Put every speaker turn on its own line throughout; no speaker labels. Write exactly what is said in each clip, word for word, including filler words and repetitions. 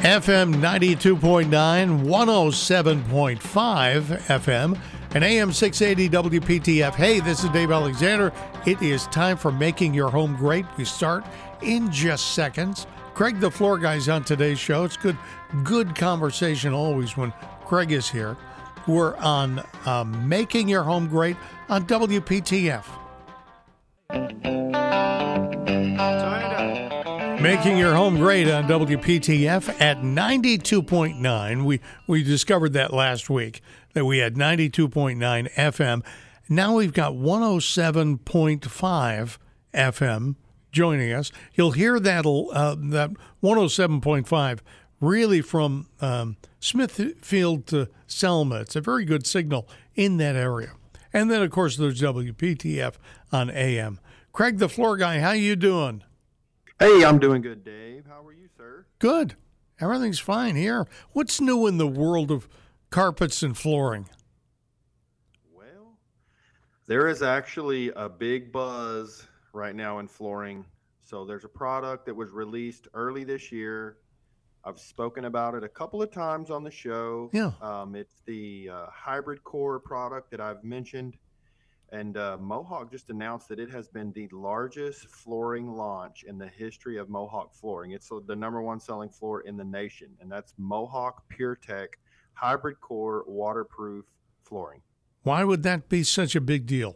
F M ninety-two point nine, one oh seven point five F M, and A M six eighty W P T F. Hey, this is Dave Alexander. It is time for Making Your Home Great. We start in just seconds. Craig the Floor Guy's on today's show. It's good, good conversation always when Craig is here. We're on um, Making Your Home Great on W P T F. Making Your Home Great on W P T F at ninety-two point nine. We we discovered that last week, that we had ninety-two point nine F M. Now we've got one oh seven point five F M joining us. You'll hear that, uh, that one oh seven point five really from um, Smithfield to Selma. It's a very good signal in that area. And then, of course, there's W P T F on A M. Craig the Floor Guy, how you doing?
Hey, I'm doing good, Dave. How are you, sir?
Good. Everything's fine here. What's new in the world of carpets and flooring?
Well, there is actually a big buzz right now in flooring. So there's a product that was released early this year. I've spoken about it a couple of times on the show.
Yeah.
Um, it's the uh, Hybrid Core product that I've mentioned. And uh, Mohawk just announced that it has been the largest flooring launch in the history of Mohawk flooring. It's the number one selling floor in the nation, and that's Mohawk PureTech Hybrid Core waterproof flooring.
Why would that be such a big deal?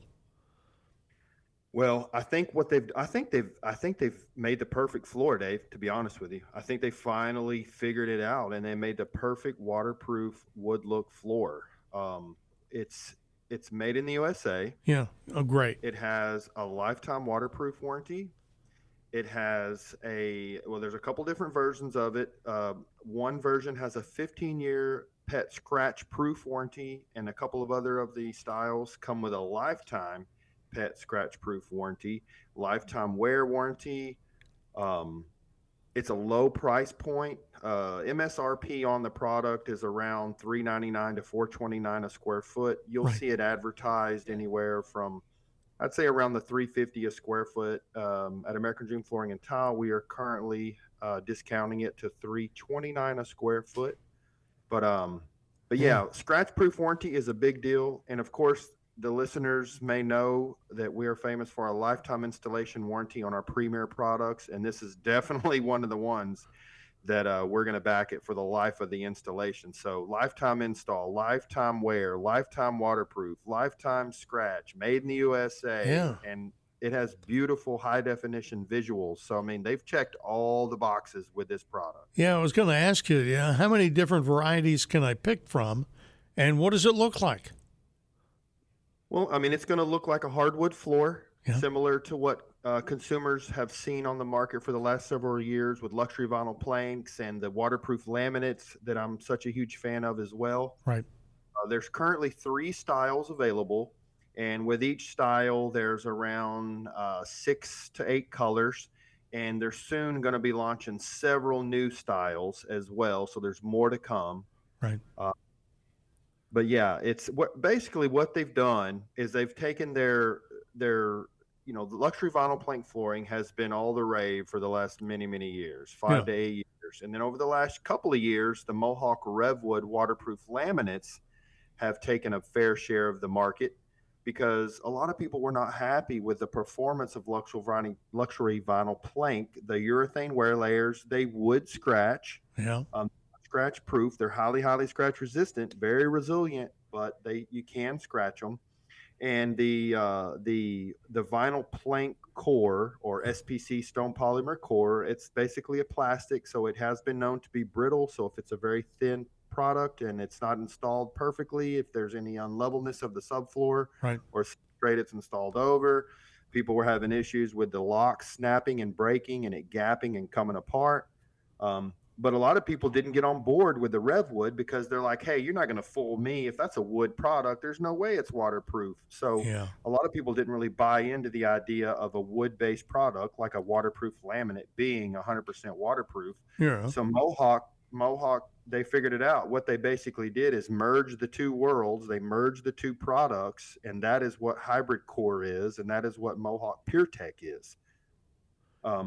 Well, I think what they've, I think they've, I think they've made the perfect floor, Dave. To be honest with you, I think they finally figured it out, and they made the perfect waterproof wood look floor. Um, it's It's made in the U S A.
Yeah. Oh, great.
It has a lifetime waterproof warranty. It has a, well, there's a couple different versions of it. Uh, one version has a fifteen-year pet scratch proof warranty, and a couple of other of the styles come with a lifetime pet scratch proof warranty, lifetime wear warranty. Um, it's a low price point. Uh, M S R P on the product is around three ninety-nine to four twenty-nine a square foot. You'll
Right.
see it advertised anywhere from, I'd say, around the three fifty a square foot. Um, at American Dream Flooring and Tile, we are currently uh, discounting it to three twenty-nine a square foot. But um, but yeah,
Yeah.
scratch proof warranty is a big deal, and of course, the listeners may know that we are famous for a lifetime installation warranty on our premier products, and this is definitely one of the ones that uh, we're going to back it for the life of the installation. So lifetime install, lifetime wear, lifetime waterproof, lifetime scratch, made in the U S A.
Yeah.
And it has beautiful high definition visuals. So, I mean, they've checked all the boxes with this product.
Yeah, I was going to ask you, yeah, how many different varieties can I pick from, and what does it look like?
Well, I mean, it's going to look like a hardwood floor,
Yeah.
similar to what uh, consumers have seen on the market for the last several years with luxury vinyl planks and the waterproof laminates that I'm such a huge fan of as well.
Right.
Uh, there's currently three styles available, and with each style, there's around uh, six to eight colors, and they're soon going to be launching several new styles as well, so there's more to come.
Right.
Uh, But yeah, it's what basically what they've done is they've taken their their you know the luxury vinyl plank flooring has been all the rave for the last many many years, five
Yeah.
to eight years, and then over the last couple of years, the Mohawk Revwood waterproof laminates have taken a fair share of the market because a lot of people were not happy with the performance of luxury vinyl luxury vinyl plank. The urethane wear layers, they would scratch.
Yeah.
Um, scratch proof. They're highly, highly scratch resistant, very resilient, but they you can scratch them. And the uh, the the vinyl plank core, or S P C stone polymer core, it's basically a plastic, so it has been known to be brittle. So if it's a very thin product and it's not installed perfectly, if there's any unlevelness of the subfloor
Right.
or straight it's installed over, people were having issues with the locks snapping and breaking and it gapping and coming apart. Um, But a lot of people didn't get on board with the Revwood because they're like, hey, you're not going to fool me. If that's a wood product, there's no way it's waterproof. So
Yeah.
a lot of people didn't really buy into the idea of a wood-based product like a waterproof laminate being one hundred percent waterproof.
Yeah.
So Mohawk, Mohawk, they figured it out. What they basically did is merge the two worlds. They merged the two products, and that is what Hybrid Core is, and that is what Mohawk PureTech is. Um,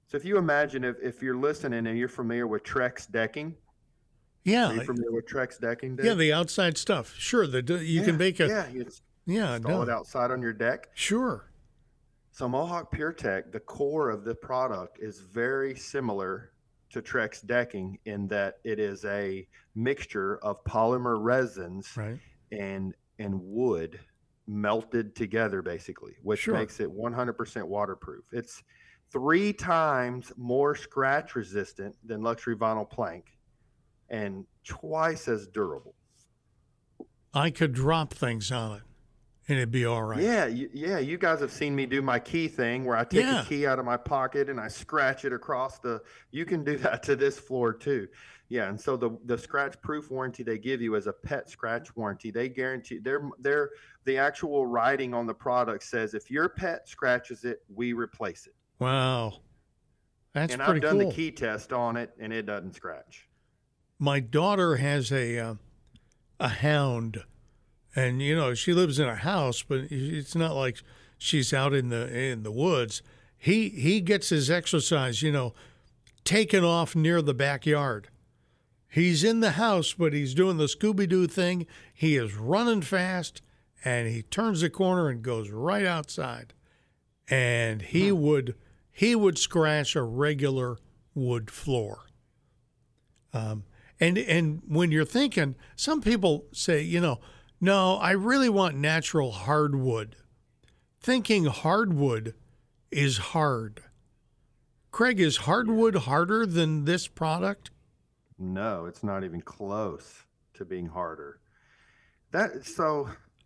So if you imagine if, if you're listening and you're familiar with Trex decking,
Yeah.
are you familiar with Trex decking, Dave?
Yeah, the outside stuff. Sure, the you
yeah,
can make a
yeah, you
yeah,
install
no.
it outside on your deck.
Sure.
So Mohawk PureTech, the core of the product is very similar to Trex decking in that it is a mixture of polymer resins
Right.
and and wood melted together, basically, which
Sure.
makes it one hundred percent waterproof. It's three times more scratch resistant than luxury vinyl plank and twice as durable.
I could drop things on it and it'd be all right.
Yeah, you, yeah. You guys have seen me do my key thing where I take
Yeah.
a key out of my pocket and I scratch it across the. You can do that to this floor too. Yeah, and so the the scratch proof warranty they give you is a pet scratch warranty. They guarantee they're they're the actual writing on the product says if your pet scratches it, we replace it.
Wow. That's
and
pretty
I've done
cool.
the key test on it, and it doesn't scratch.
My daughter has a uh, a hound, and you know she lives in a house, but it's not like she's out in the in the woods. He he gets his exercise, you know, taken off near the backyard. He's in the house, but he's doing the Scooby-Doo thing. He is running fast, and he turns the corner and goes right outside. And he
Hmm.
would he would scratch a regular wood floor. Um, and and when you're thinking, some people say, you know, no, I really want natural hardwood. Thinking hardwood is hard. Craig, is hardwood harder than this product?
No, it's not even close to being harder. That so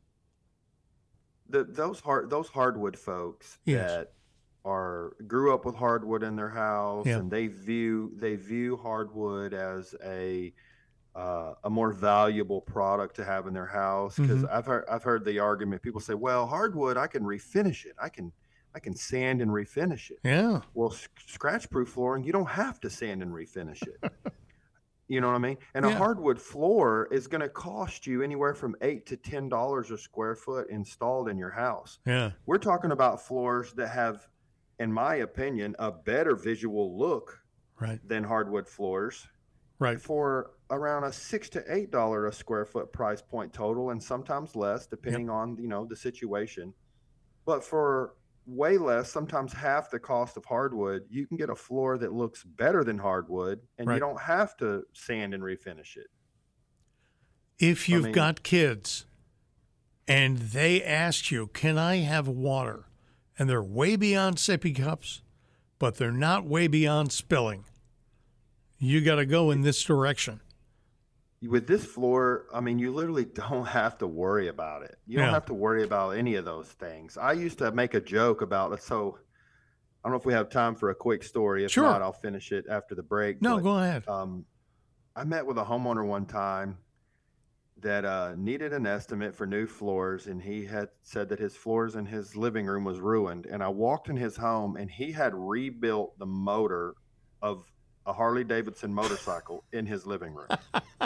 the those hard those hardwood folks
Yes.
that are grew up with hardwood in their house
Yeah.
and they view they view hardwood as a uh, a more valuable product to have in their house because
Mhm.
I've heard I've heard the argument people say, well, hardwood I can refinish it, I can I can sand and refinish it.
Yeah.
Well, s- scratch proof flooring you don't have to sand and refinish it. You know what I mean? And a
Yeah.
hardwood floor is going to cost you anywhere from eight to ten dollars a square foot installed in your house.
Yeah.
We're talking about floors that have, in my opinion, a better visual look
Right.
than hardwood floors
Right.
for around a six to eight dollar a square foot price point total, and sometimes less, depending on you know the situation. But for way less, sometimes half the cost of hardwood, you can get a floor that looks better than hardwood, and
Right.
you don't have to sand and refinish it.
If
I
you've
mean-
got kids and they ask you, can I have water? And they're way beyond sippy cups, but they're not way beyond spilling. You got to go in this direction.
With this floor, I mean, you literally don't have to worry about it. You don't
Yeah.
have to worry about any of those things. I used to make a joke about it. So I don't know if we have time for a quick story. If
Sure.
not, I'll finish it after the break.
No,
But,
go ahead.
um, I met with a homeowner one time that uh, needed an estimate for new floors, and he had said that his floors in his living room was ruined. And I walked in his home, and he had rebuilt the motor of a Harley Davidson motorcycle in his living room.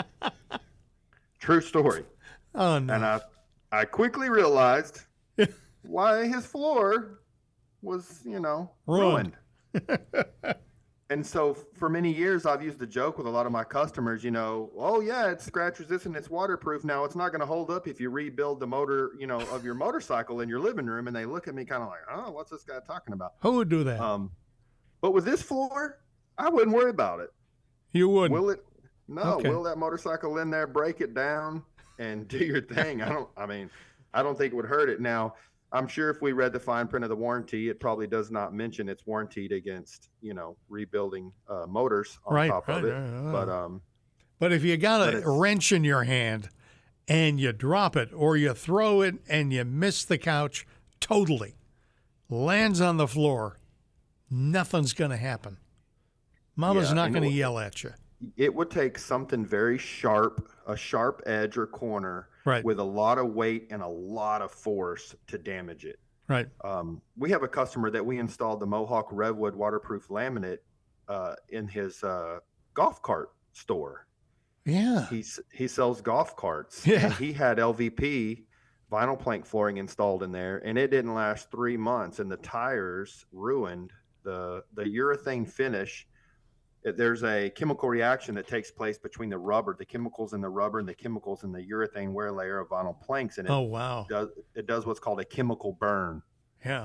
True story.
Oh, no.
And I, I quickly realized why his floor was, you know,
Ruined.
ruined. And so for many years, I've used the joke with a lot of my customers, you know, oh yeah, it's scratch resistant, it's waterproof. Now it's not going to hold up if you rebuild the motor, you know, of your motorcycle in your living room. And they look at me kind of like, oh, what's this guy talking about?
Who would do that?
Um, but with this floor, I wouldn't worry about it.
you wouldn't.
Will it? No.
Okay.
Will that motorcycle in there break it down and do your thing? I don't. I mean, I don't think it would hurt it. Now, I'm sure if we read the fine print of the warranty, it probably does not mention it's warranted against you know rebuilding uh, motors on
Right,
top of
right,
it.
right, right.
But um,
But if you got
But
a
it's-
wrench in your hand and you drop it or you throw it and you miss the couch totally, lands on the floor, nothing's going to happen. Mama's
Yeah,
not
and
going to
it-
yell at you.
it would take something very sharp, a sharp edge or corner,
Right.
with a lot of weight and a lot of force to damage it.
Right.
Um, we have a customer that we installed the Mohawk Redwood waterproof laminate uh, in his uh, golf cart store.
Yeah.
He s- he sells golf carts.
Yeah.
And he had L V P vinyl plank flooring installed in there, and it didn't last three months, and the tires ruined The the urethane finish, it, there's a chemical reaction that takes place between the rubber, the chemicals in the rubber and the chemicals in the urethane wear layer of vinyl planks, and it
Oh, wow.
does it does what's called a chemical burn.
Yeah.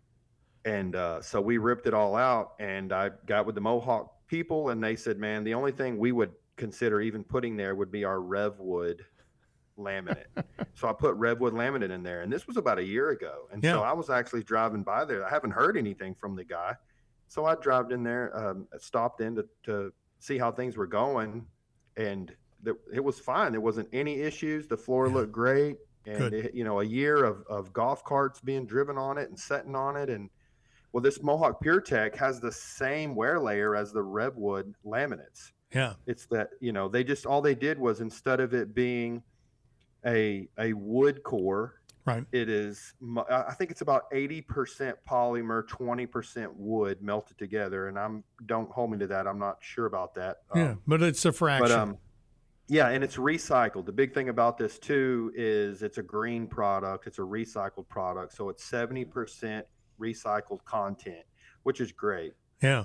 And uh, so we ripped it all out, and I got with the Mohawk people, and they said, man, the only thing we would consider even putting there would be our Revwood laminate. So I put Revwood laminate in there, and this was about a year ago. And
Yeah.
so I was actually driving by there. I haven't heard anything from the guy. So I drove in there, um, stopped in to, to see how things were going, and th- it was fine. There wasn't any issues. The floor
Yeah.
looked great. And,
Good.
it, you know, a year of, of golf carts being driven on it and sitting on it. And, well, this Mohawk PureTech has the same wear layer as the Revwood laminates.
Yeah.
It's that, you know, they just, all they did was, instead of it being a a wood core,
Right.
it is, mu- I think it's about eighty percent polymer, twenty percent wood melted together. And I'm, don't hold me to that. I'm not sure about that.
Yeah.
Um,
But it's a fraction.
but, um, yeah, and it's recycled. The big thing about this too is it's a green product. It's a recycled product. So it's seventy percent recycled content, which is great.
yeah.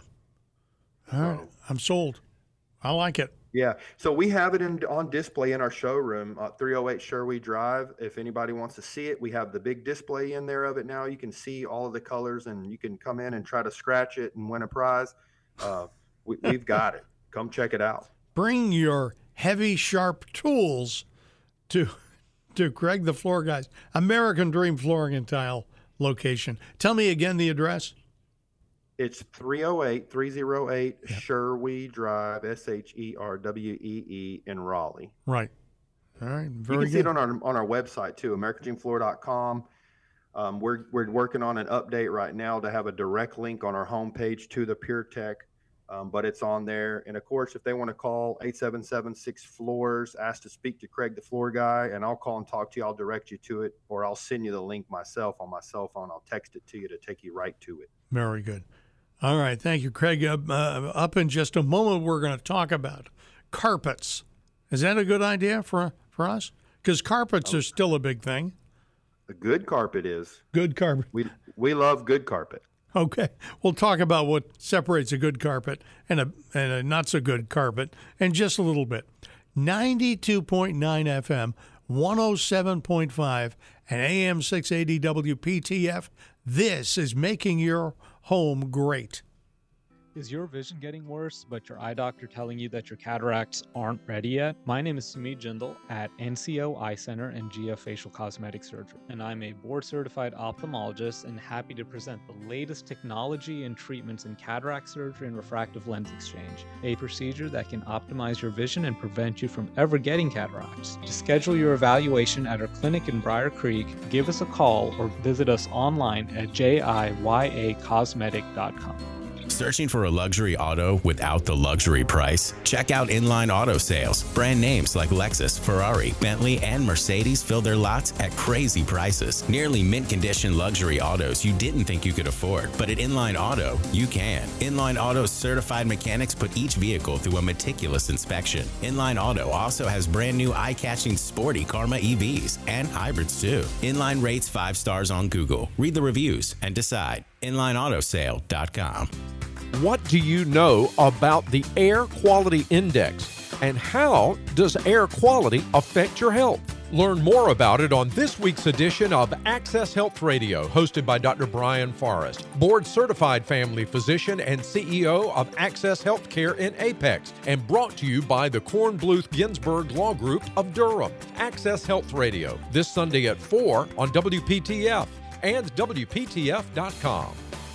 All right.
So-
I'm sold. I like it.
Yeah. So we have it in on display in our showroom, uh, three oh eight Sherway Drive. If anybody wants to see it, we have the big display in there of it now. You can see all of the colors, and you can come in and try to scratch it and win a prize. Uh, we, we've got it. Come check it out.
Bring your heavy, sharp tools to to Craig the Floor Guy's American Dream Flooring and Tile location. Tell me again the address.
It's three oh eight, three oh eight Sherway Drive, S H E R W E E in Raleigh.
Right. All right. Very
You can
good.
see it on our on our website too, american dream floor dot com. Um, we're we're working on an update right now to have a direct link on our homepage to the PureTech, um, but it's on there. And of course, if they want to call eight seven seven, six floors, ask to speak to Craig the Floor Guy, and I'll call and talk to you. I'll direct you to it, or I'll send you the link myself on my cell phone. I'll text it to you to take you right to it.
Very good. All right. Thank you, Craig. Uh, uh, up in just a moment, we're going to talk about carpets. Is that a good idea for for us? Because carpets are still a big thing.
A good carpet is.
Good carpet.
We we love good carpet.
Okay. We'll talk about what separates a good carpet and a, and a not so good carpet in just a little bit. ninety-two point nine F M, one oh seven point five, and A M six eighty W P T F. This is Making Your Home Great.
Is your vision getting worse, but your eye doctor telling you that your cataracts aren't ready yet? My name is Sumit Jindal at N C O Eye Center and G F Facial Cosmetic Surgery, and I'm a board-certified ophthalmologist and happy to present the latest technology and treatments in cataract surgery and refractive lens exchange, a procedure that can optimize your vision and prevent you from ever getting cataracts. To schedule your evaluation at our clinic in Briar Creek, give us a call or visit us online at J I Y A cosmetic dot com.
Searching for a luxury auto without the luxury price? Check out Inline Auto Sales. Brand names like Lexus, Ferrari, Bentley, and Mercedes fill their lots at crazy prices. Nearly mint condition luxury autos you didn't think you could afford, but at Inline Auto, you can. Inline Auto's certified mechanics put each vehicle through a meticulous inspection. Inline Auto also has brand new eye-catching sporty Karma E Vs and hybrids too. Inline rates five stars on Google. Read the reviews and decide. inline auto sale dot com.
What do you know about the Air Quality Index, and how does air quality affect your health? Learn more about it on this week's edition of Access Health Radio, hosted by Doctor Brian Forrest, board-certified family physician and C E O of Access Healthcare in Apex, and brought to you by the Kornbluth Ginsburg Law Group of Durham. Access Health Radio, this Sunday at four on W P T F and W P T F dot com.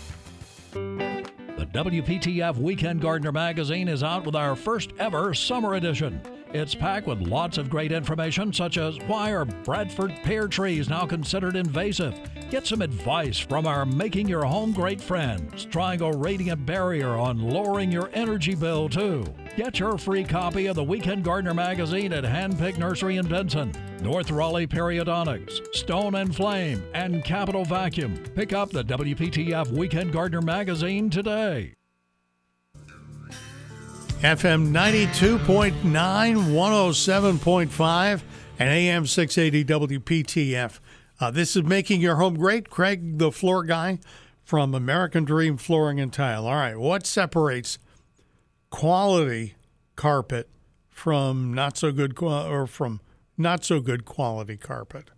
The W P T F Weekend Gardener magazine is out with our first ever summer edition. It's packed with lots of great information, such as why are Bradford pear trees now considered invasive? Get some advice from our Making Your Home Great friends. Triangle Radiant Barrier on lowering your energy bill, too. Get your free copy of the Weekend Gardener magazine at Handpick Nursery in Benson, North Raleigh Periodontics, Stone and Flame, and Capital Vacuum. Pick up the W P T F Weekend Gardener magazine today.
F M ninety-two point nine, one oh seven point five, and A M six eighty W P T F. Uh, this is Making Your Home Great. Craig, the Floor Guy, from American Dream Flooring and Tile. All right, what separates quality carpet from not so good qual- or from not so good quality carpet?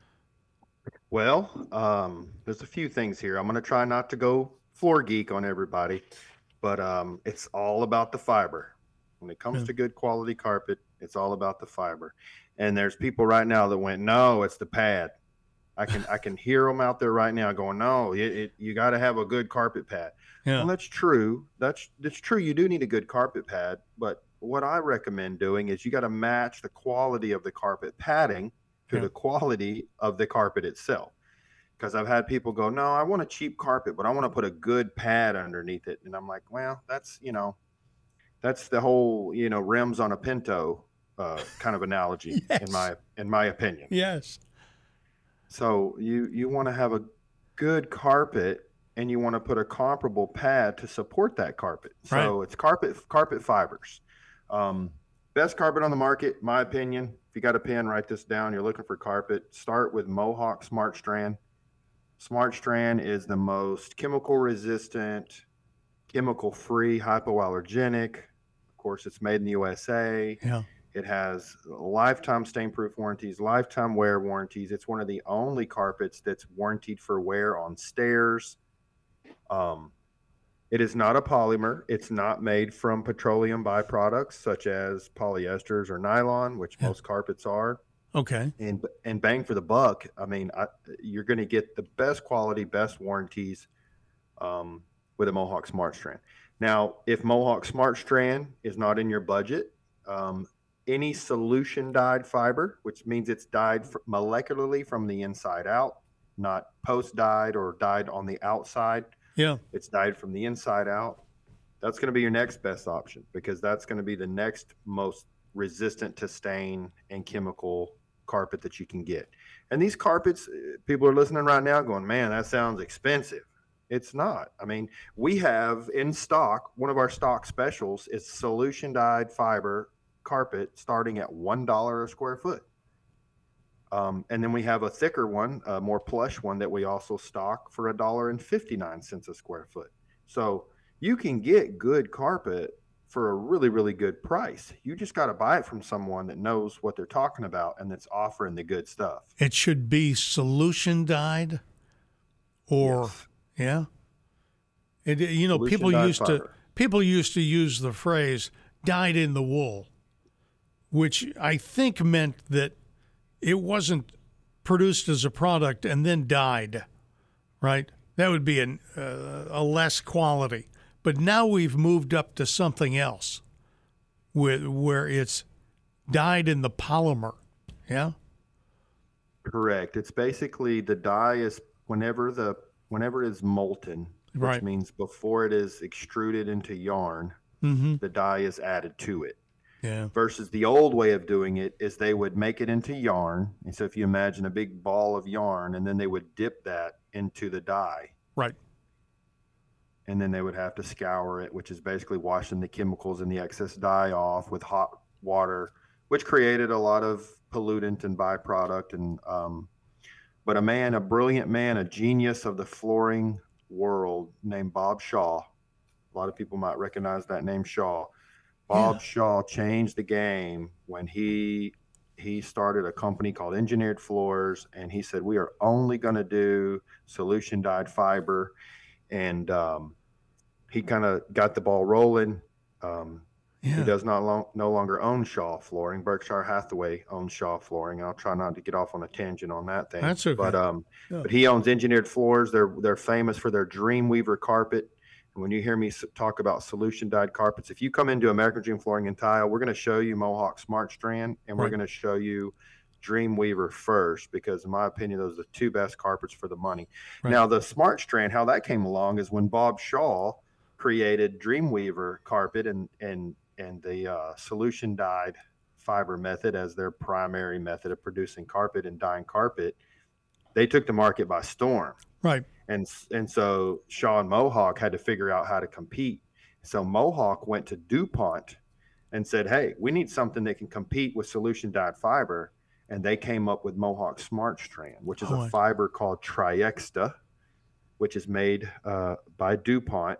Well, um, there's a few things here. I'm going to try not to go floor geek on everybody, but um, it's all about the fiber. When it comes
Yeah.
to good quality carpet, it's all about the fiber. And there's people right now that went, no, it's the pad. I can I can hear them out there right now going, no, it, it, you got to have a good carpet pad.
Yeah.
Well, that's true. That's that's true. You do need a good carpet pad, but what I recommend doing is you got to match the quality of the carpet padding to
Yeah.
the quality of the carpet itself. Because I've had people go, no, I want a cheap carpet, but I want to put a good pad underneath it. And I'm like, well, that's, you know, that's the whole, you know, rims on a Pinto uh, kind of analogy
Yes.
in my in my opinion.
Yes.
So you you want to have a good carpet and you want to put a comparable pad to support that carpet. So
Right.
it's carpet carpet fibers. Um, best carpet on the market, my opinion. If you got a pen, write this down. You're looking for carpet. Start with Mohawk Smart Strand. Smart Strand is the most chemical resistant, chemical free, hypoallergenic. Of course, it's made in the U S A.
Yeah.
It has lifetime stain-proof warranties, lifetime wear warranties. It's one of the only carpets that's warranted for wear on stairs. Um, it is not a polymer. It's not made from petroleum byproducts such as polyesters or nylon, which
Yeah.
most carpets are.
Okay.
And and bang for the buck. I mean, I, you're going to get the best quality, best warranties um, with a Mohawk Smart Strand. Now, if Mohawk Smart Strand is not in your budget, um, any solution dyed fiber, which means it's dyed f- molecularly from the inside out, not post dyed or dyed on the outside.
Yeah.
It's dyed from the inside out. That's going to be your next best option because that's going to be the next most resistant to stain and chemical carpet that you can get. And these carpets, uh, people are listening right now going, man, that sounds expensive. It's not. I mean, we have in stock, one of our stock specials is solution dyed fiber carpet starting at one dollar a square foot. Um, and then we have a thicker one, a more plush one that we also stock for a dollar and fifty-nine cents a square foot. So you can get good carpet for a really, really good price. You just got to buy it from someone that knows what they're talking about and that's offering the good stuff.
It should be solution dyed or
Yes.
yeah. It, you know,
Solution
people
dyed
used to
fiber.
people used to use the phrase dyed in the wool, which I think meant that it wasn't produced as a product and then dyed, right? That would be an, uh, a less quality. But now we've moved up to something else with, where it's dyed in the polymer, yeah?
Correct. It's basically the dye is whenever the whenever it is molten, which
Right.
means before it is extruded into yarn,
Mm-hmm.
the dye is added to it.
Yeah.
Versus the old way of doing it is they would make it into yarn. And so if you imagine a big ball of yarn and then they would dip that into the dye
Right.
and then they would have to scour it, which is basically washing the chemicals and the excess dye off with hot water, which created a lot of pollutant and byproduct. And um, but a man, a brilliant man, a genius of the flooring world named Bob Shaw. A lot of people might recognize that name, Shaw. Bob
Yeah.
Shaw changed the game when he he started a company called Engineered Floors, and he said we are only going to do solution dyed fiber, and um, he kind of got the ball rolling. Um,
Yeah.
He does not long, no longer own Shaw Flooring. Berkshire Hathaway owns Shaw Flooring. I'll try not to get off on a tangent on that thing.
That's okay.
But um,
Yeah.
but he owns Engineered Floors. They're they're famous for their Dreamweaver carpet. And when you hear me s- talk about solution dyed carpets, if you come into American Dream Flooring and Tile, we're going to show you Mohawk Smart Strand, and we're
Right.
going to show you Dreamweaver first, because in my opinion, those are the two best carpets for the money.
Right.
Now, the Smart Strand, how that came along is when Bob Shaw created Dreamweaver carpet and and and the uh, solution dyed fiber method as their primary method of producing carpet and dyeing carpet. They took the market by storm.
Right.
And and so Shaw and Mohawk had to figure out how to compete. So Mohawk went to DuPont and said, hey, we need something that can compete with solution dyed fiber. And they came up with Mohawk Smart Strand, which is
Oh,
a
I-
fiber called Triexta, which is made uh, by DuPont.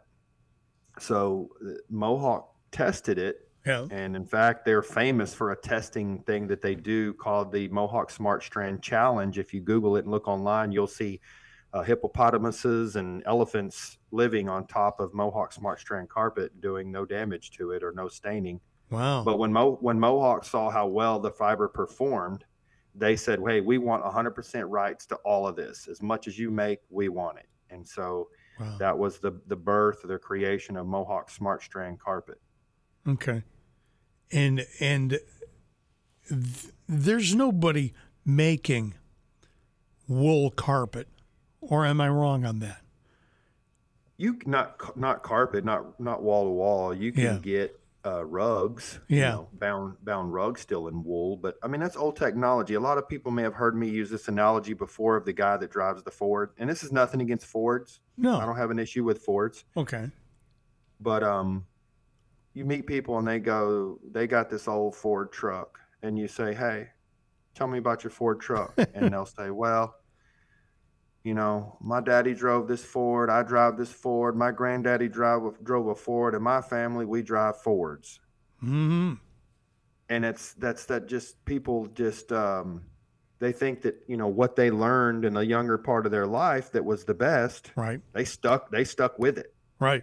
So Mohawk tested it.
Yeah.
And in fact, they're famous for a testing thing that they do called the Mohawk Smart Strand Challenge. If you Google it and look online, you'll see uh, hippopotamuses and elephants living on top of Mohawk Smart Strand carpet, doing no damage to it or no staining.
Wow.
But when Mo- when Mohawk saw how well the fiber performed, they said, hey, we want one hundred percent rights to all of this. As much as you make, we want it. And so
Wow.
that was the, the birth, the creation of Mohawk Smart Strand carpet.
Okay. And and th- there's nobody making wool carpet, or am I wrong on that?
You not not carpet, not not wall to wall. You can
Yeah.
get uh, rugs,
Yeah.
you know, bound bound rugs still in wool. But I mean, that's old technology. A lot of people may have heard me use this analogy before of the guy that drives the Ford. And this is nothing against Fords. I
No.
don't have an issue with Fords.
Okay.
But um, you meet people and they go, they got this old Ford truck, and you say, hey, tell me about your Ford truck. And they'll say, well, you know, my daddy drove this Ford, I drive this Ford, my granddaddy drove drove a Ford, and my family, we drive Fords.
Mm-hmm.
And it's that's that just people just um, they think that, you know, what they learned in a younger part of their life that was the best,
Right.
they stuck they stuck with it.
Right.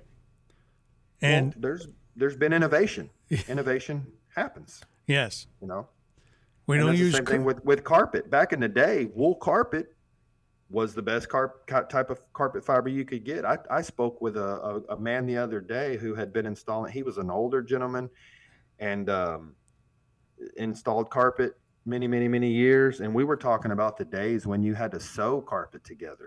And
Well, there's there's been innovation. Innovation happens,
yes,
you know.
we
And
don't
that's
use
the same
cr-
thing with, with carpet. Back in the day, wool carpet was the best carp, ca- type of carpet fiber you could get. I, I spoke with a, a, a man the other day who had been installing. He was an older gentleman and um, installed carpet many, many, many years. And we were talking about the days when you had to sew carpet together.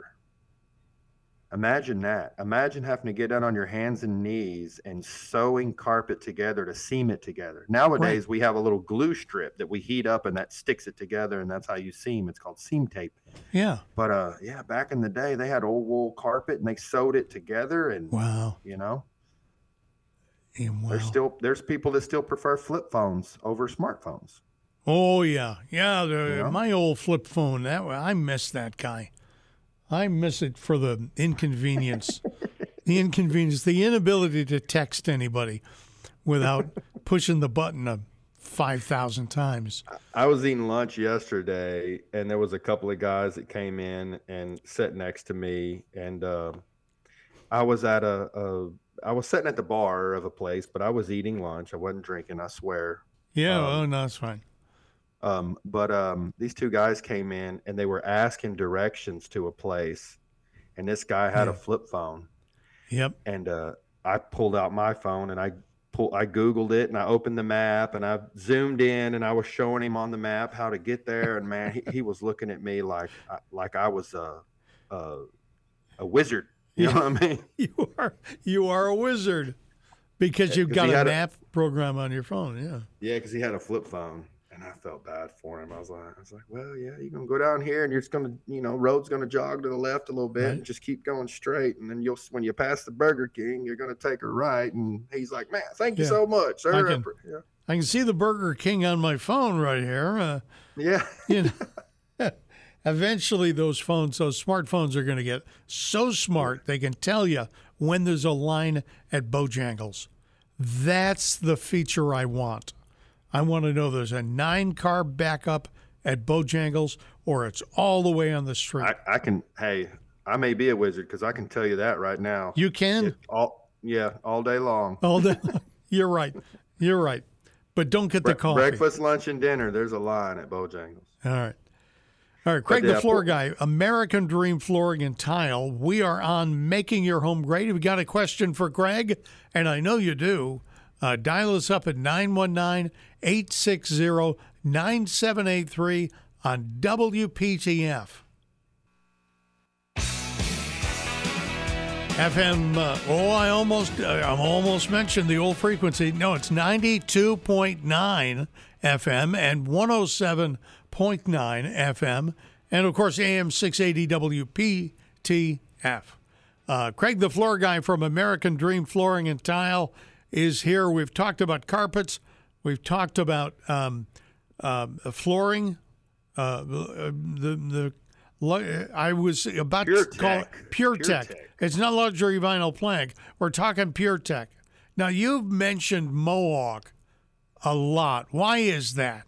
Imagine that. Imagine having to get down on your hands and knees and sewing carpet together to seam it together. Nowadays,
Right.
we have a little glue strip that we heat up and that sticks it together, and that's how you seam. It's called seam tape.
Yeah.
But uh, yeah, back in the day, they had old wool carpet and they sewed it together, and
Wow.
you know,
And wow.
there's still there's people that still prefer flip phones over smartphones.
Oh yeah, yeah. The,
Yeah.
My old flip phone. That I miss that guy. I miss it for the inconvenience, the inconvenience, the inability to text anybody without pushing the button a five thousand times.
I was eating lunch yesterday, and there was a couple of guys that came in and sat next to me, and uh, I was at a, a I was sitting at the bar of a place, but I was eating lunch. I wasn't drinking, I swear.
Yeah.
Um,
oh no, that's fine.
Um, but um, these two guys came in and they were asking directions to a place, and this guy had
Yeah.
a flip phone,
Yep.
and uh, I pulled out my phone and I pull I Googled it and I opened the map and I zoomed in and I was showing him on the map how to get there, and man, he, he was looking at me like like I was a a, a wizard. You know what I mean?
You are you are a wizard because you've
'Cause
got
he
a
had a-
map program on your phone. Yeah.
Yeah, because he had a flip phone, and I felt bad for him. I was like, I was like, well, yeah, you're gonna go down here, and you're just gonna, you know, road's gonna jog to the left a little bit,
Right.
and just keep going straight, and then you'll, when you pass the Burger King, you're gonna take a right. And he's like, man, thank you
Yeah.
so much, sir.
I
I
can-
appre- yeah,
I can see the Burger King on my phone right here. Uh,
yeah.
you know, eventually those phones, those smartphones are going to get so smart they can tell you when there's a line at Bojangles. That's the feature I want. I want to know there's a nine car backup at Bojangles or it's all the way on the street.
I, I can. Hey, I may be a wizard because I can tell you that right now.
you can
It- all, yeah, all day long.
all day. You're right. You're right. But don't get the
Bre-
coffee.
breakfast, lunch, and dinner. There's a line at Bojangles.
All right. All right, Craig,
But,
the
yeah,
floor
for-
guy, American Dream Flooring and Tile. We are on Making Your Home Great. If you got a question for Craig, and I know you do, uh, dial us up at nine one nine, eight six zero, nine seven eight three on W P T F. F M, uh, oh, I almost, uh, I almost mentioned the old frequency. No, it's ninety-two point nine F M and one oh seven point nine F M, and of course A M six eighty W P T F. Uh, Craig, the floor guy from American Dream Flooring and Tile, is here. We've talked about carpets. We've talked about um, uh, flooring, uh, the the Lu- I was about
Pure
to call it
Tech.
Pure,
Pure
Tech.
Tech.
It's not luxury vinyl plank. We're talking Pure Tech. Now, you've mentioned Mohawk a lot. Why is that?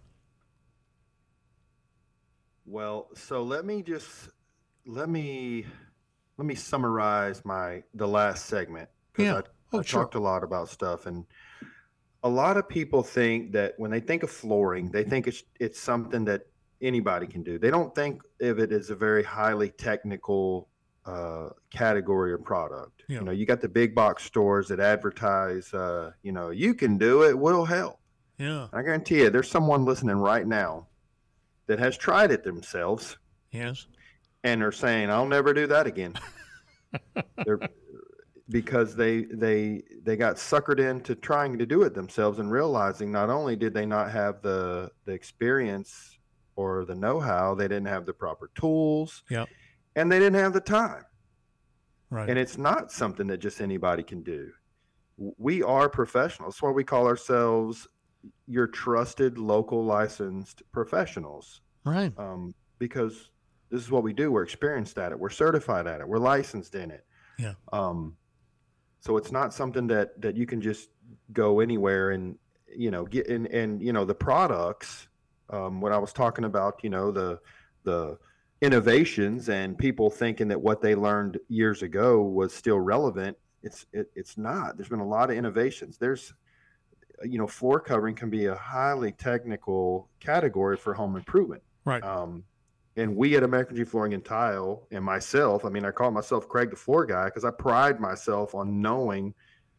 Well, so let me just let me let me summarize my the last segment because
Yeah.
I,
Oh,
I
sure.
talked a lot about stuff, and a lot of people think that when they think of flooring, they think it's it's something that anybody can do. They don't think of it as a very highly technical uh, category or product.
Yeah.
You know, you got the big box stores that advertise, uh, you know, you can do it, we'll help.
Yeah.
I guarantee you, there's someone listening right now that has tried it themselves
Yes.
and are saying, "I'll never do that again." They're, because they they they got suckered into trying to do it themselves and realizing not only did they not have the the experience or the know-how, they didn't have the proper tools,
Yep.
and they didn't have the time.
Right.
And it's not something that just anybody can do. We are professionals. That's why we call ourselves your trusted local licensed professionals.
right.
Um, because this is what we do. We're experienced at it. We're certified at it. We're licensed in it.
Yeah.
Um, so it's not something that that you can just go anywhere and you know get in. And you know the products. Um, when I was talking about you know the the innovations and people thinking that what they learned years ago was still relevant, it's it, it's not. There's been a lot of innovations. There's you know floor covering can be a highly technical category for home improvement.
Right.
Um, and we at American G Flooring and Tile, and myself, I mean, I call myself Craig the Floor Guy because I pride myself on knowing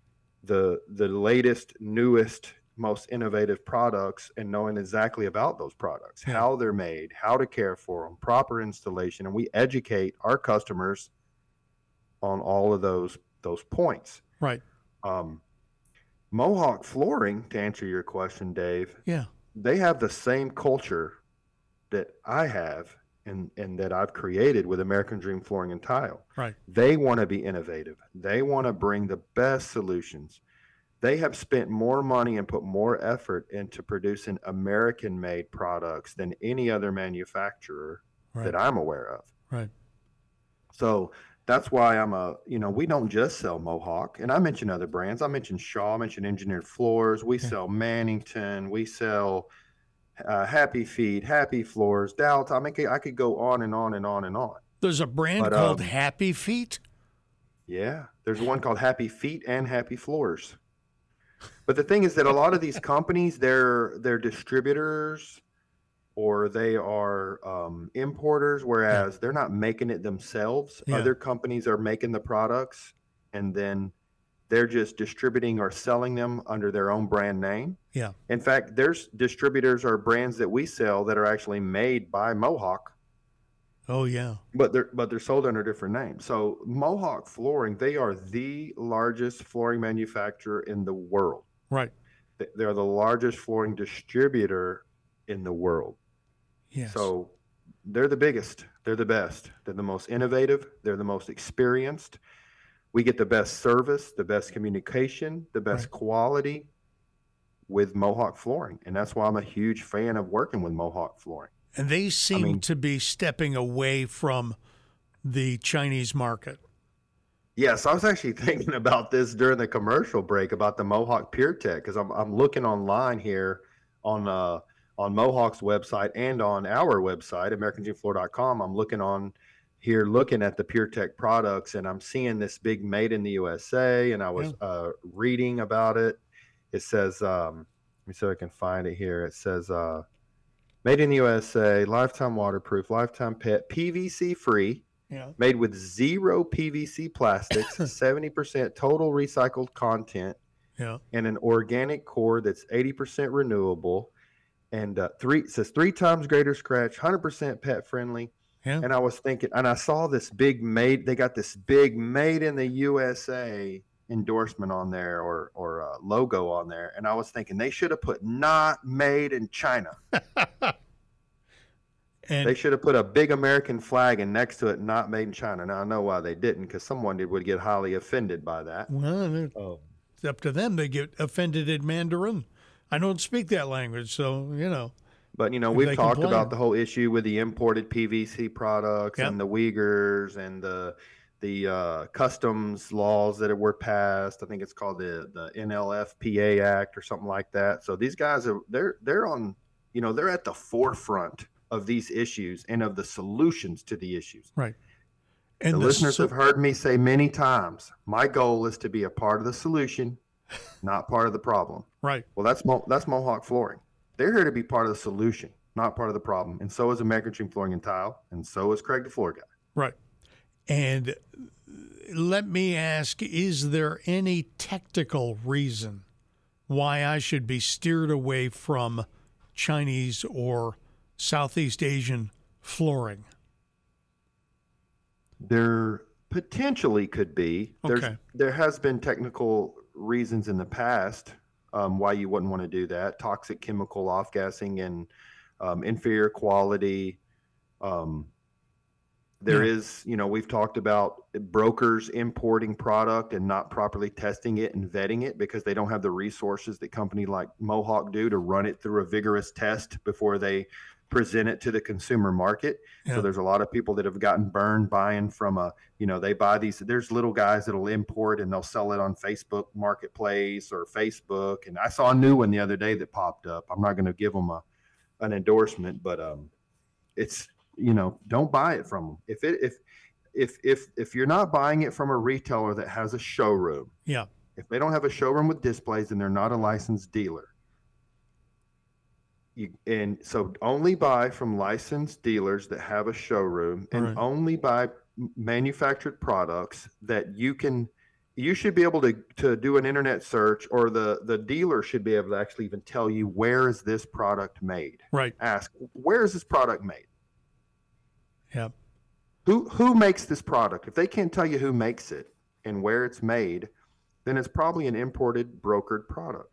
the the latest, newest, most innovative products and knowing exactly about those products,
Yeah.
how they're made, how to care for them, proper installation, and we educate our customers on all of those those points.
Right.
Um, Mohawk Flooring, to answer your question, Dave,
Yeah.
they have the same culture that I have and, and that I've created with American Dream Flooring and Tile.
Right.
They want to be innovative. They want to bring the best solutions. They have spent more money and put more effort into producing American-made products than any other manufacturer
Right.
that I'm aware of.
Right.
So that's why I'm a, you know, we don't just sell Mohawk. And I mentioned other brands. I mentioned Shaw, I mentioned Engineered Floors. We
Yeah.
sell Mannington. We sell uh, Happy Feet, Happy Floors, Dallas. I mean, I could go on and on and on and on.
There's a brand
But,
called
um,
Happy Feet.
Yeah. There's one called Happy Feet and Happy Floors. But the thing is that a lot of these companies, they're they're distributors or they are um, importers, whereas they're not making it themselves.
Yeah.
Other companies are making the products, and then they're just distributing or selling them under their own brand name.
Yeah.
In fact, there's distributors or brands that we sell that are actually made by Mohawk,
Oh, yeah.
but they're but they're sold under different names. So Mohawk Flooring, they are the largest flooring manufacturer in the world.
Right.
They- They're the largest flooring distributor in the world.
Yes.
So they're the biggest. They're the best. They're the most innovative. They're the most experienced. We get the best service, the best communication, the best
Right.
quality with Mohawk Flooring. And that's why I'm a huge fan of working with Mohawk Flooring.
And they seem
mean-
to be stepping away from the Chinese market.
Yes, I was actually thinking about this during the commercial break about the Mohawk Pure Tech because I'm I'm looking online here on uh on Mohawk's website and on our website, American Gym Floor dot com. I'm looking on here looking at the Pure Tech products and I'm seeing this big made in the U S A and I was uh, reading about it. It says um let me see if I can find it here. It says uh made in the U S A, lifetime waterproof, lifetime pet, P V C free.
Yeah.
Made with zero P V C plastics, seventy percent total recycled content,
Yeah.
and an organic core that's eighty percent renewable, and uh, three it says three times greater scratch, one hundred percent pet friendly.
Yeah.
And I was thinking, and I saw this big made. They got this big made in the U S A endorsement on there or or uh, logo on there, and I was thinking they should have put not made in China.
And
They should have put a big American flag and next to it, not made in China. Now I know why they didn't, because someone did, would get highly offended by that.
well, it's
Oh,
up to them. They get offended in Mandarin. I don't speak that language, so you know.
But, you know,
If
we've
they
talked
complain.
about the whole issue with the imported P V C products
Yep.
and the Uyghurs and the the uh, customs laws that were passed. I think it's called the the N L F P A Act or something like that. So these guys are they're they're on, you know, they're at the forefront of these issues and of the solutions to the issues.
Right. And
The
the
listeners
so-
have heard me say many times, my goal is to be a part of the solution, not part of the problem.
right.
Well, that's Mo- that's Mohawk Flooring. They're here to be part of the solution, not part of the problem. And so is American Dream Flooring and Tile, and so is Craig the Floor Guy.
Right. And let me ask, is there any technical reason why I should be steered away from Chinese or Southeast Asian flooring?
There potentially could be. There's,
Okay.
There has been technical reasons in the past um, why you wouldn't want to do that. Toxic chemical off-gassing and um, inferior quality. Um, there
Yeah.
is, you know, we've talked about brokers importing product and not properly testing it and vetting it because they don't have the resources that company like Mohawk do to run it through a vigorous test before they present it to the consumer market.
Yeah.
So there's a lot of people that have gotten burned buying from a, you know, they buy these, there's little guys that'll import and they'll sell it on Facebook Marketplace or Facebook. And I saw a new one the other day that popped up. I'm not going to give them a, an endorsement, but um, it's, you know, don't buy it from them. If it, if, if, if, if you're not buying it from a retailer that has a showroom,
Yeah.
if they don't have a showroom with displays and they're not a licensed dealer, you, and so only buy from licensed dealers that have a showroom and
Right.
only buy m- manufactured products that you can, you should be able to, to do an internet search, or the, the dealer should be able to actually even tell you, where is this product made?
Right.
Ask, where is this product made?
Yeah.
Who, who makes this product? If they can't tell you who makes it and where it's made, then it's probably an imported brokered product.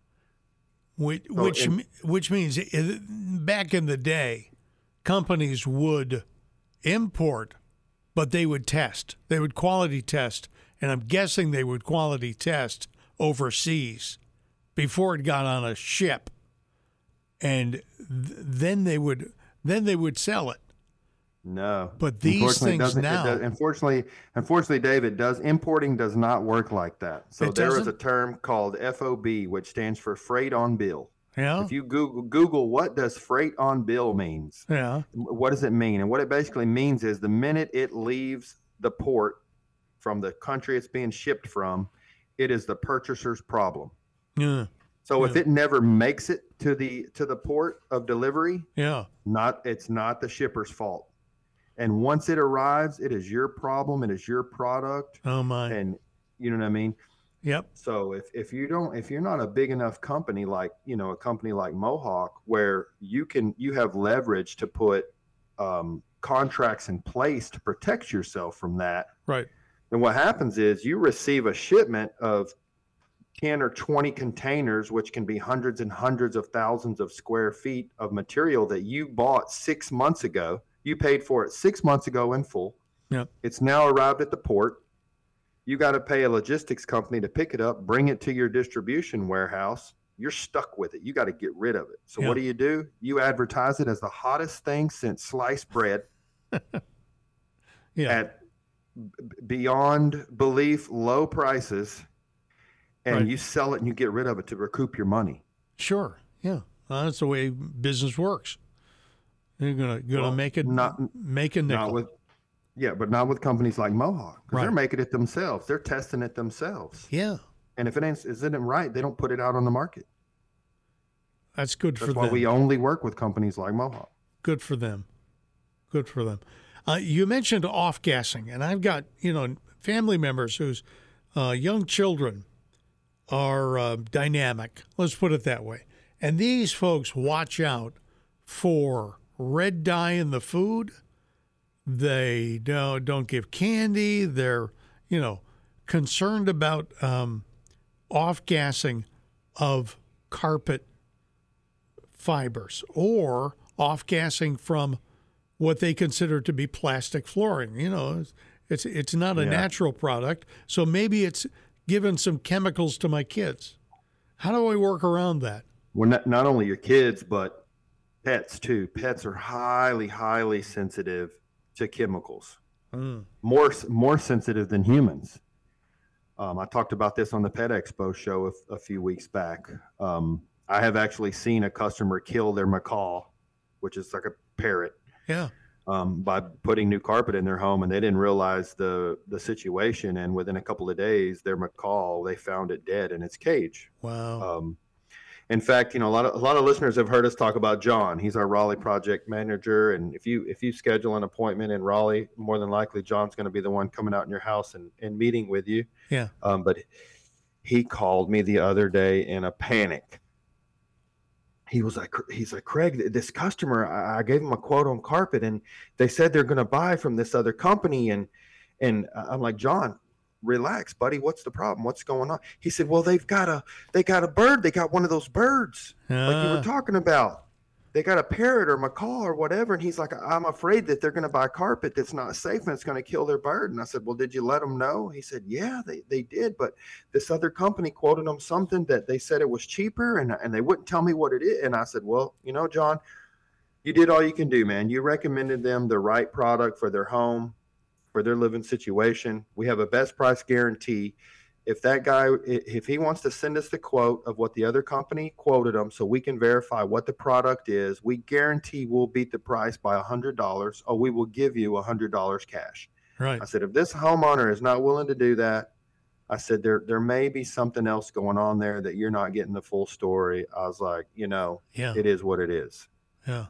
Which
So
which,
in-
me- which means uh, back in the day, companies would import, but they would test. They would quality test, and I'm guessing they would quality test overseas before it got on a ship, and th- then they would then they would sell it.
No,
But these
Unfortunately, it
things
doesn't- it
now-
does- unfortunately, unfortunately, David, does importing does not work like that. So
It
there is a
doesn't?
term called F O B, which stands for freight on bill.
Yeah,
If you Google, Google what does freight on bill means,
yeah,
what does it mean? And what it basically means is the minute it leaves the port from the country it's being shipped from, it is the purchaser's problem.
yeah,
So if
Yeah.
it never makes it to the to the port of delivery,
yeah.
not it's not the shipper's fault. And once it arrives, it is your problem. It is your product.
Oh my,
And you know what I mean?
yep,
So if, if you don't, if you're not a big enough company, like, you know, a company like Mohawk, where you can, you have leverage to put um, contracts in place to protect yourself from that.
right,
Then what happens is you receive a shipment of ten or twenty containers, which can be hundreds and hundreds of thousands of square feet of material that you bought six months ago. You paid for it six months ago in full.
Yep.
It's now arrived at the port. You got to pay a logistics company to pick it up, bring it to your distribution warehouse. You're stuck with it. You got to get rid of it. So
Yeah.
what do you do? You advertise it as the hottest thing since sliced bread
yeah,
at b- beyond belief low prices, and
Right.
you sell it and you get rid of it to recoup your money.
sure, yeah. Well, that's the way business works. You're gonna gonna
Well,
make it
not-
make a nickel.
Not with, yeah, but not with companies like Mohawk, because they're
Right.
making it themselves. They're testing it themselves.
yeah,
And if it ain't, isn't right, they don't put it out on the market.
that's good
That's
for
why
them.
we only work with companies like Mohawk.
Good for them. Good for them. Uh, you mentioned off gassing, and I've got you know family members whose uh, young children are uh, dynamic. Let's put it that way. And these folks watch out for red dye in the food. They don't don't give candy. They're you know concerned about um, off gassing of carpet fibers or off gassing from what they consider to be plastic flooring. You know, it's it's, it's not a
Yeah.
natural product, so maybe it's given some chemicals to my kids. How do I work around that?
Well, not, not only your kids, but Pets too. Pets are highly, highly sensitive to chemicals.
Mm.
More, more sensitive than humans. Um, I talked about this on the Pet Expo show a, a few weeks back. Um, I have actually seen a customer kill their macaw, which is like a parrot.
Yeah.
Um, by putting new carpet in their home, and they didn't realize the the situation. And within a couple of days, their macaw, they found it dead in its cage.
Wow.
Um, in fact, you know, a lot of a lot of listeners have heard us talk about John. He's our Raleigh project manager, and if you if you schedule an appointment in Raleigh, more than likely John's going to be the one coming out in your house and, and meeting with you.
Yeah.
Um, but he called me the other day in a panic. He was like, he's like, Craig, this customer, I gave him a quote on carpet, and they said they're going to buy from this other company. And, and I'm like, John, relax, buddy. What's the problem? What's going on? He said, well, they've got a, they got a bird. They got one of those birds
uh.
like you were talking about. They got a parrot or macaw or whatever. And he's like, I'm afraid that they're going to buy carpet that's not safe and it's going to kill their bird. And I said, well, did you let them know? He said, yeah, they, they did. But this other company quoted them something that they said it was cheaper, and, and they wouldn't tell me what it is. And I said, well, you know, John, you did all you can do, man. You recommended them the right product for their home, for their living situation. We have a best price guarantee. If that guy, if he wants to send us the quote of what the other company quoted them so we can verify what the product is, we guarantee we'll beat the price by one hundred dollars, or we will give you one hundred dollars cash.
Right.
I said, if this homeowner is not willing to do that, I said, there there may be something else going on there that you're not getting the full story. I was like, you know,
yeah.
It is what it is.
Yeah.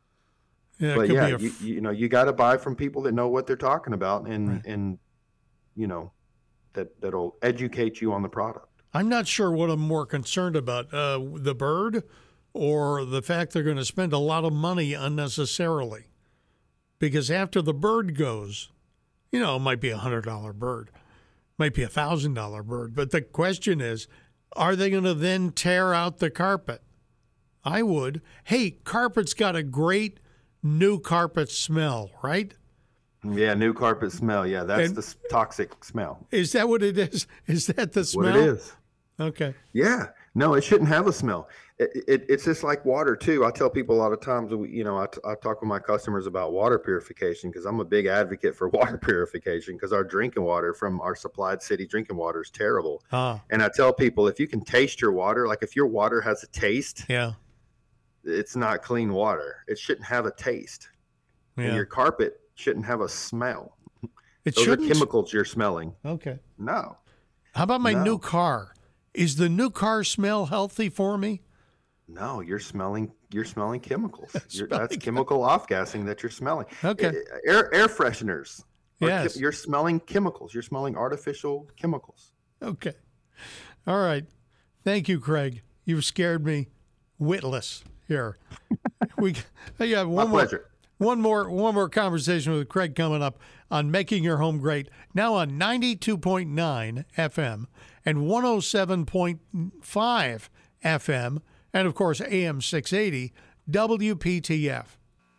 Yeah,
but yeah,
a...
you, you know, you got to buy from people that know what they're talking about, and, right. and you know, that that'll educate you on the product.
I'm not sure what I'm more concerned about, uh, the bird or the fact they're going to spend a lot of money unnecessarily. Because after the bird goes, you know, it might be a one hundred dollars bird, might be a one thousand dollars bird. But the question is, are they going to then tear out the carpet? I would. Hey, carpet's got a great new carpet smell, right?
Yeah, new carpet smell. Yeah, that's and the toxic smell.
Is that what it is? Is that the smell?
What it is.
Okay.
Yeah. No, it shouldn't have a smell. It, it, it's just like water, too. I tell people a lot of times, you know, I, t- I talk with my customers about water purification because I'm a big advocate for water purification because our drinking water from our supplied city drinking water is terrible.
Ah.
And I tell people, if you can taste your water, like if your water has a taste,
yeah,
it's not clean water. It shouldn't have a taste.
Yeah.
And your carpet shouldn't have a smell.
It
Those
shouldn't?
are chemicals you're smelling.
Okay.
No.
How about my
no.
new car? Is the new car smell healthy for me?
No, you're smelling. You're smelling chemicals. You're,
smelling
that's chemical off-gassing that you're smelling.
Okay.
Air air fresheners.
Yes.
You're smelling chemicals. You're smelling artificial chemicals.
Okay. All right. Thank you, Craig. You've scared me witless here. we I got one
My
more.
pleasure.
One more one more conversation with Craig coming up on Making Your Home Great, now on ninety-two point nine F M and one oh seven point five F M, and, of course, A M six eighty W P T F.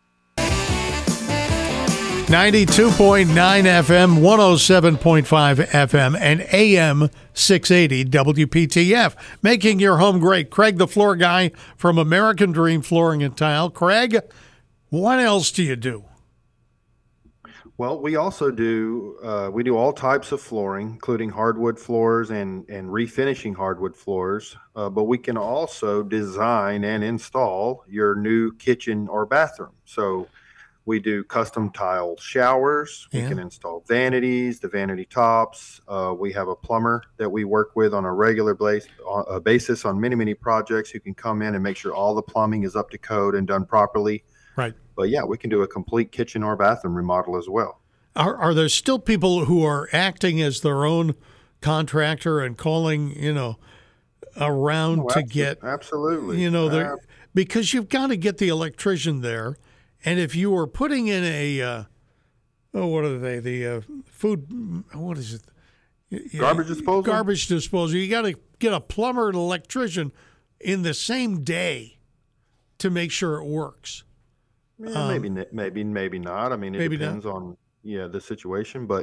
ninety-two point nine F M, one oh seven point five F M, and A M six eighty W P T F. Making Your Home Great. Craig, the floor guy from American Dream Flooring and Tile. Craig, what else do you do?
Well, we also do uh, we do all types of flooring, including hardwood floors and and refinishing hardwood floors. Uh, but we can also design and install your new kitchen or bathroom. So we do custom tile showers. We
yeah.
can install vanities, the vanity tops. Uh, we have a plumber that we work with on a regular base, uh, basis on many many projects who can come in and make sure all the plumbing is up to code and done properly.
Right.
But yeah, we can do a complete kitchen or bathroom remodel as well.
Are are there still people who are acting as their own contractor and calling, you know, around
oh,
to
abso-
get,
absolutely,
you know,
uh,
because you've got to get the electrician there, and if you were putting in a, uh, oh, what are they, the uh, food, what is it?
Garbage disposal.
Garbage disposal. You got to get a plumber and electrician in the same day to make sure it works.
Yeah,
Um,
maybe, maybe, maybe not. I mean, it
maybe
depends on yeah the situation. But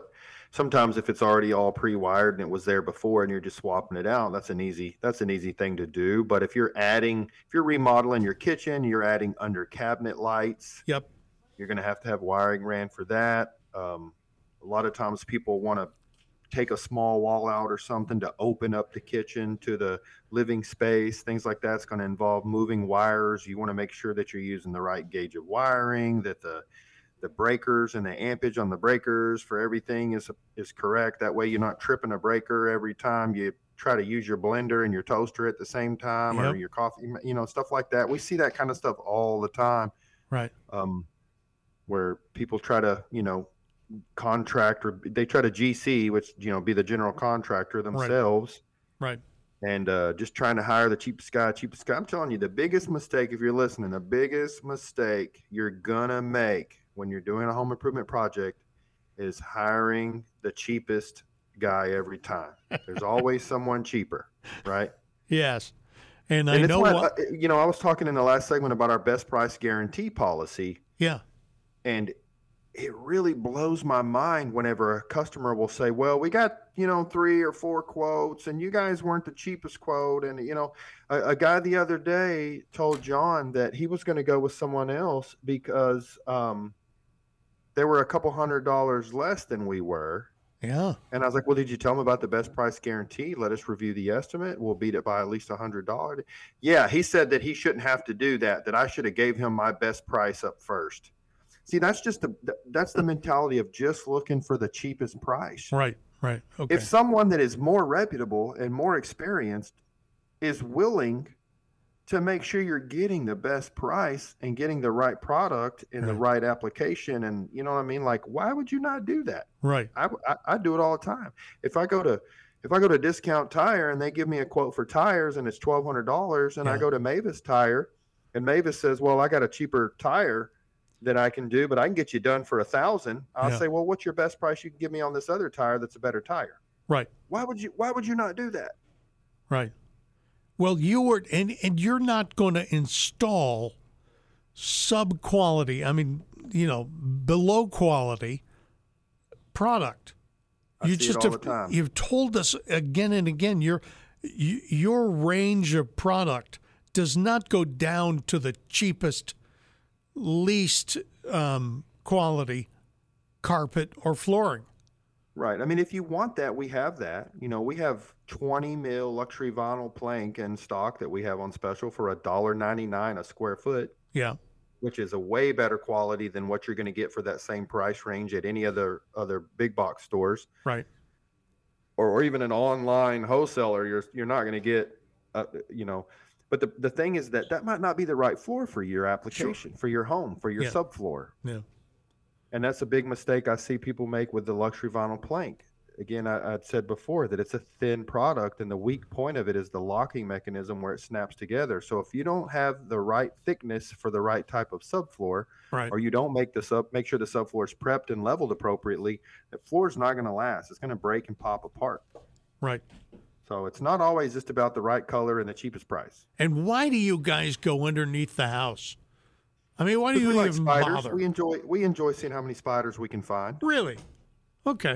sometimes if it's already all pre-wired and it was there before and you're just swapping it out, that's an easy that's an easy thing to do. But if you're adding, if you're remodeling your kitchen, you're adding under cabinet lights.
Yep.
You're going to have to have wiring ran for that. Um, a lot of times people want to take a small wall out or something to open up the kitchen to the living space, things like that. It's going to involve moving wires. You want to make sure that you're using the right gauge of wiring, that the the breakers and the ampage on the breakers for everything is is correct. That way you're not tripping a breaker every time you try to use your blender and your toaster at the same time,
yep.
or your coffee, you know, stuff like that. We see that kind of stuff all the time.
Right.
Um, where people try to, you know, contract, or they try to G C, which, you know, be the general contractor themselves.
Right. Right.
And uh, just trying to hire the cheapest guy, cheapest guy. I'm telling you, the biggest mistake, if you're listening, the biggest mistake you're gonna make when you're doing a home improvement project is hiring the cheapest guy every time. There's always someone cheaper, right?
Yes. And,
and
I know
why,
what,
you know, I was talking in the last segment about our best price guarantee policy.
Yeah.
And it really blows my mind whenever a customer will say, well, we got, you know, three or four quotes and you guys weren't the cheapest quote. And, you know, a, a guy the other day told John that he was going to go with someone else because um, they were a couple hundred dollars less than we were.
Yeah.
And I was like, well, did you tell him about the best price guarantee? Let us review the estimate. We'll beat it by at least a hundred dollars. Yeah. He said that he shouldn't have to do that, that I should have gave him my best price up first. See, that's just the that's the mentality of just looking for the cheapest price.
Right, right. Okay.
If someone that is more reputable and more experienced is willing to make sure you're getting the best price and getting the right product in
right.
the right application, and you know what I mean, like, why would you not do that?
Right.
I, I, I do it all the time. If I go to if I go to Discount Tire and they give me a quote for tires and it's twelve hundred dollars, and
yeah.
I go to Mavis Tire and Mavis says, well, I got a cheaper tire that I can do, but I can get you done for a thousand. I'll
yeah.
say, well, what's your best price you can give me on this other tire that's a better tire?
Right.
Why would you, why would you not do that?
Right. Well, you were, and, and you're not going to install sub quality, I mean, you know, below quality product.
I
you
see
just
it all
have,
the time.
You've told us again and again, your, you, your range of product does not go down to the cheapest, least um, quality carpet or flooring.
Right. I mean, if you want that, we have that. You know, we have twenty mil luxury vinyl plank in stock that we have on special for a dollar ninety-nine a square foot.
Yeah.
Which is a way better quality than what you're going to get for that same price range at any other other big box stores.
Right.
Or, or even an online wholesaler, you're you're not going to get, uh, you know. But the, the thing is that that might not be the right floor for your application, sure. for your home, for your
yeah.
subfloor.
Yeah.
And that's a big mistake I see people make with the luxury vinyl plank. Again, I, I'd said before that it's a thin product, and the weak point of it is the locking mechanism where it snaps together. So if you don't have the right thickness for the right type of subfloor,
right.
or you don't make the sub, make sure the subfloor is prepped and leveled appropriately, the floor is not going to last. It's going to break and pop apart.
Right.
So it's not always just about the right color and the cheapest price.
And why do you guys go underneath the house? I mean, why do you
we like
even
spiders.
bother?
We enjoy we enjoy seeing how many spiders we can find.
Really? Okay.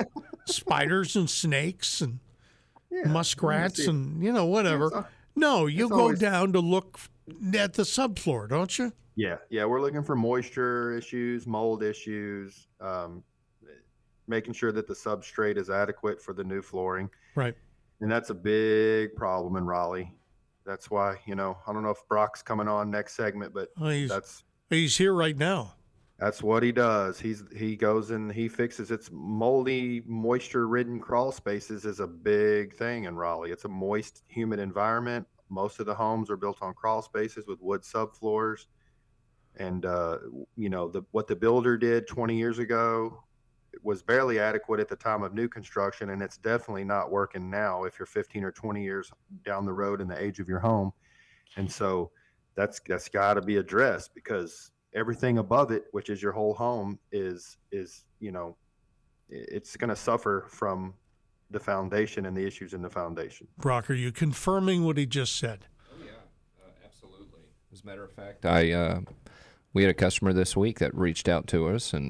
Spiders and snakes and yeah, muskrats and, you know, whatever.
A,
no, you go
always,
down to look at the subfloor, don't you?
Yeah. Yeah. We're looking for moisture issues, mold issues, um, making sure that the substrate is adequate for the new flooring.
Right.
And that's a big problem in Raleigh. That's why, you know, I don't know if Brock's coming on next segment, but
well, he's,
that's
he's here right now.
That's what he does. He's he goes and he fixes its moldy, moisture-ridden crawl spaces is a big thing in Raleigh. It's a moist, humid environment. Most of the homes are built on crawl spaces with wood subfloors. And uh, you know, the what the builder did twenty years ago was barely adequate at the time of new construction, and it's definitely not working now if you're fifteen or twenty years down the road in the age of your home. And so that's that's got to be addressed, because everything above it, which is your whole home, is is you know, it's going to suffer from the foundation and the issues in the foundation.
Brock, are you confirming what he just said?
Oh yeah, uh, absolutely. As a matter of fact, I uh, we had a customer this week that reached out to us, and I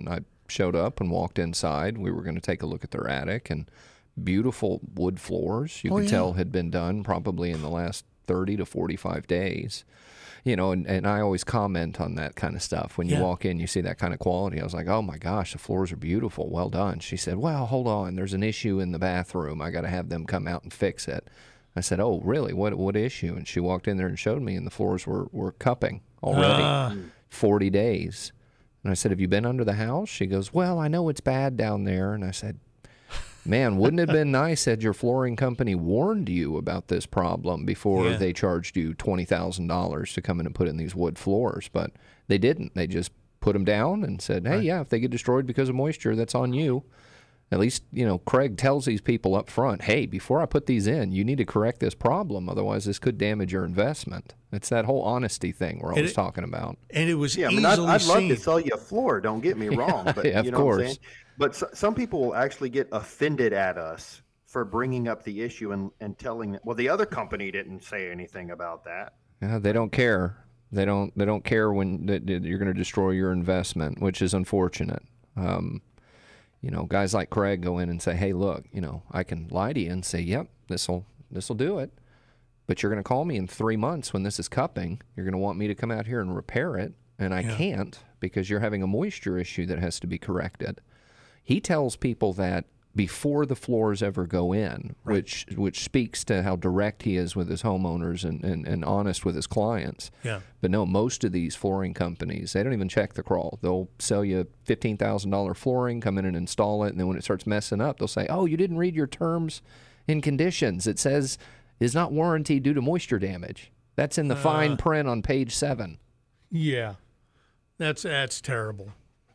showed up and walked inside. We were going to take a look at their attic, and beautiful wood floors, you
Oh,
could
yeah.
tell had been done probably in the last thirty to forty-five days. You know, and, and I always comment on that kind of stuff. When you
Yeah.
walk in, you see that kind of quality. I was like, oh my gosh, the floors are beautiful. Well done. She said, well, hold on. There's an issue in the bathroom. I got to have them come out and fix it. I said, oh, really? What what issue? And she walked in there and showed me, and the floors were, were cupping already.
Ah.
forty days. And I said, have you been under the house? She goes, well, I know it's bad down there. And I said, man, wouldn't it have been nice had your flooring company warned you about this problem before
Yeah.
they charged you twenty thousand dollars to come in and put in these wood floors? But they didn't. They just put them down and said, hey,
Right.
yeah, if they get destroyed because of moisture, that's on you. At least, you know, Craig tells these people up front, hey, before I put these in, you need to correct this problem. Otherwise, this could damage your investment. It's that whole honesty thing we're always
it-
talking about.
And it was
Yeah, I mean,
easily
I'd, I'd love
seen.
to sell you a floor. Don't get me wrong, but
yeah, of
you know what I'm
course.
saying. But s some people will actually get offended at us for bringing up the issue and, and telling, well, the other company didn't say anything about that.
Yeah, they don't care. They don't. They don't care when that that you're going to destroy your investment, which is unfortunate. Um, you know, guys like Craig go in and say, "Hey, look, you know, I can lie to you and say, yep, this will this will do it, but you're going to call me in three months when this is cupping. You're going to want me to come out here and repair it, and I
Yeah.
can't because you're having a moisture issue that has to be corrected." He tells people that before the floors ever go in,
Right.
which which speaks to how direct he is with his homeowners and, and, and honest with his clients.
Yeah.
But no, most of these flooring companies, they don't even check the crawl. They'll sell you fifteen thousand dollars flooring, come in and install it, and then when it starts messing up, they'll say, oh, you didn't read your terms and conditions. It says is not warranty due to moisture damage. That's in the fine print on page seven.
Yeah, that's that's terrible.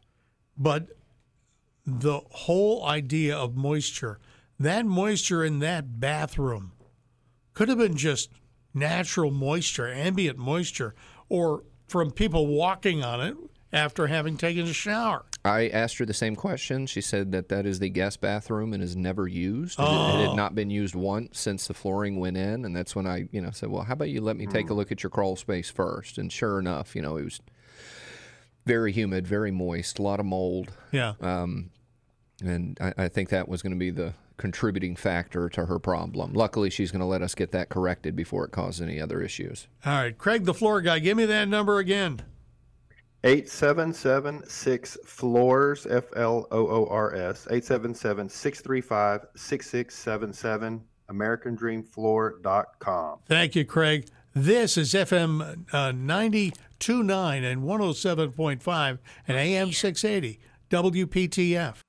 But the whole idea of moisture, that moisture in that bathroom could have been just natural moisture, ambient moisture, or from people walking on it after having taken a shower.
I asked her the same question. She said that that is the guest bathroom and is never used. It- It,
Oh.
had not been used once since the flooring went in, and that's when I, you know, said, "Well, how about you let me take a look at your crawl space first?" And sure enough, you know, it was very humid, very moist, a lot of mold,
Yeah.
um, and I, I think that was going to be the contributing factor to her problem. Luckily, she's going to let us get that corrected before it causes any other issues.
All right, Craig, the floor guy, give me that number again.
eight seven seven six floors, F L O O R S, eight seven seven, six three five, six six seven seven, American Dream Floor dot com.
Thank you, Craig. This is F M uh, ninety-two point nine and one oh seven point five and A M six eighty, W P T F.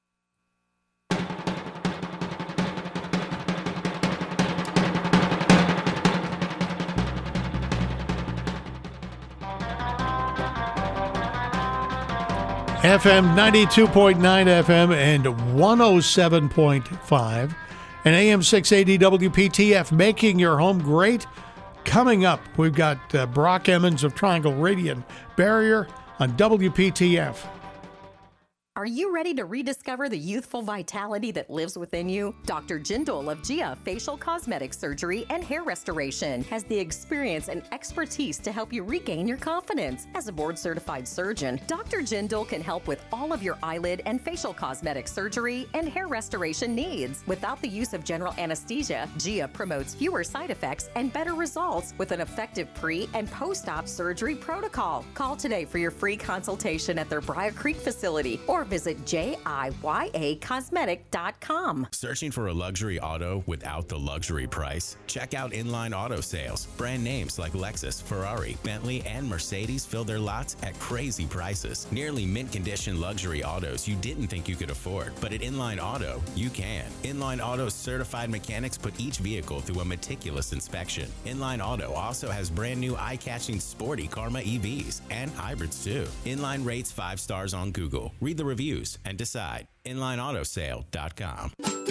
F M ninety-two point nine F M and one oh seven point five and A M six eighty W P T F, making your home great. Coming up, we've got uh, Brock Emmons of Triangle Radiant Barrier on W P T F.
Are you ready to rediscover the youthful vitality that lives within you? Doctor Jindal of Gia Facial Cosmetic Surgery and Hair Restoration has the experience and expertise to help you regain your confidence. As a board-certified surgeon, Doctor Jindal can help with all of your eyelid and facial cosmetic surgery and hair restoration needs. Without the use of general anesthesia, Gia promotes fewer side effects and better results with an effective pre- and post-op surgery protocol. Call today for your free consultation at their Briar Creek facility or visit J I Y A cosmetic dot com.
Searching for a luxury auto without the luxury price? Check out Inline Auto Sales. Brand names like Lexus, Ferrari, Bentley, and Mercedes fill their lots at crazy prices. Nearly mint condition luxury autos you didn't think you could afford, but at Inline Auto, you can. Inline Auto's certified mechanics put each vehicle through a meticulous inspection. Inline Auto also has brand new eye-catching sporty Karma E Vs and hybrids too. Inline rates five stars on Google. Read the reviews and decide. Inline Auto Sale dot com.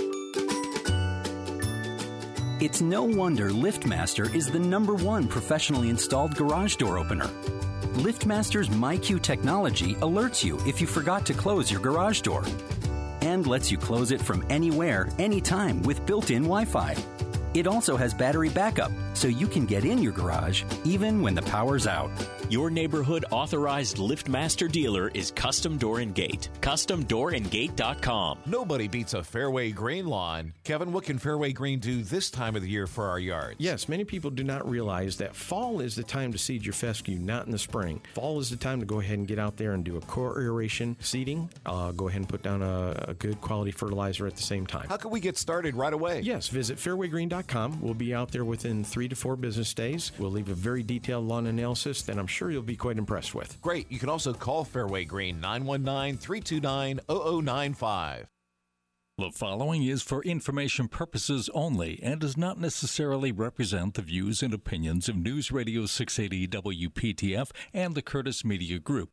It's no wonder LiftMaster is the number one professionally installed garage door opener. LiftMaster's MyQ technology alerts you if you forgot to close your garage door and lets you close it from anywhere, anytime with built-in Wi-Fi. It also has battery backup, so you can get in your garage even when the power's out.
Your neighborhood authorized LiftMaster dealer is Custom Door and Gate. custom door and gate dot com.
Nobody beats a Fairway Green lawn. Kevin, what can Fairway Green do this time of the year for our yards?
Yes, many people do not realize that fall is the time to seed your fescue, not in the spring. Fall is the time to go ahead and get out there and do a core aeration seeding. Uh, go ahead and put down a, a good quality fertilizer at the same time.
How can we get started right away?
Yes, visit fairway green dot com. We'll be out there within three to four business days. We'll leave a very detailed lawn analysis that I'm sure you'll be quite impressed with.
Great. You can also call Fairway Green nine one nine, three two nine, zero zero nine five.
The following is for information purposes only and does not necessarily represent the views and opinions of News Radio six eighty W P T F and the Curtis Media Group.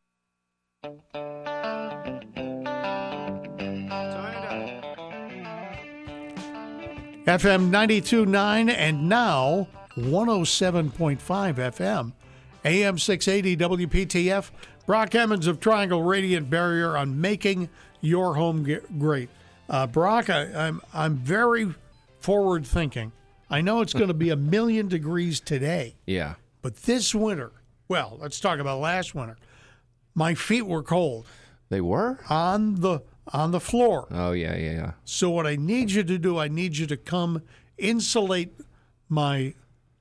F M ninety-two point nine and now one oh seven point five F M. A M six eighty W P T F. Brock Emmons of Triangle Radiant Barrier on making your home ge- great. Uh, Brock, I, I'm I'm very forward thinking. I know it's going to be a million degrees today.
Yeah.
But this winter, well, let's talk about last winter. My feet were cold.
They were?
On the on the floor.
Oh, yeah, yeah, yeah.
So what I need you to do, I need you to come insulate my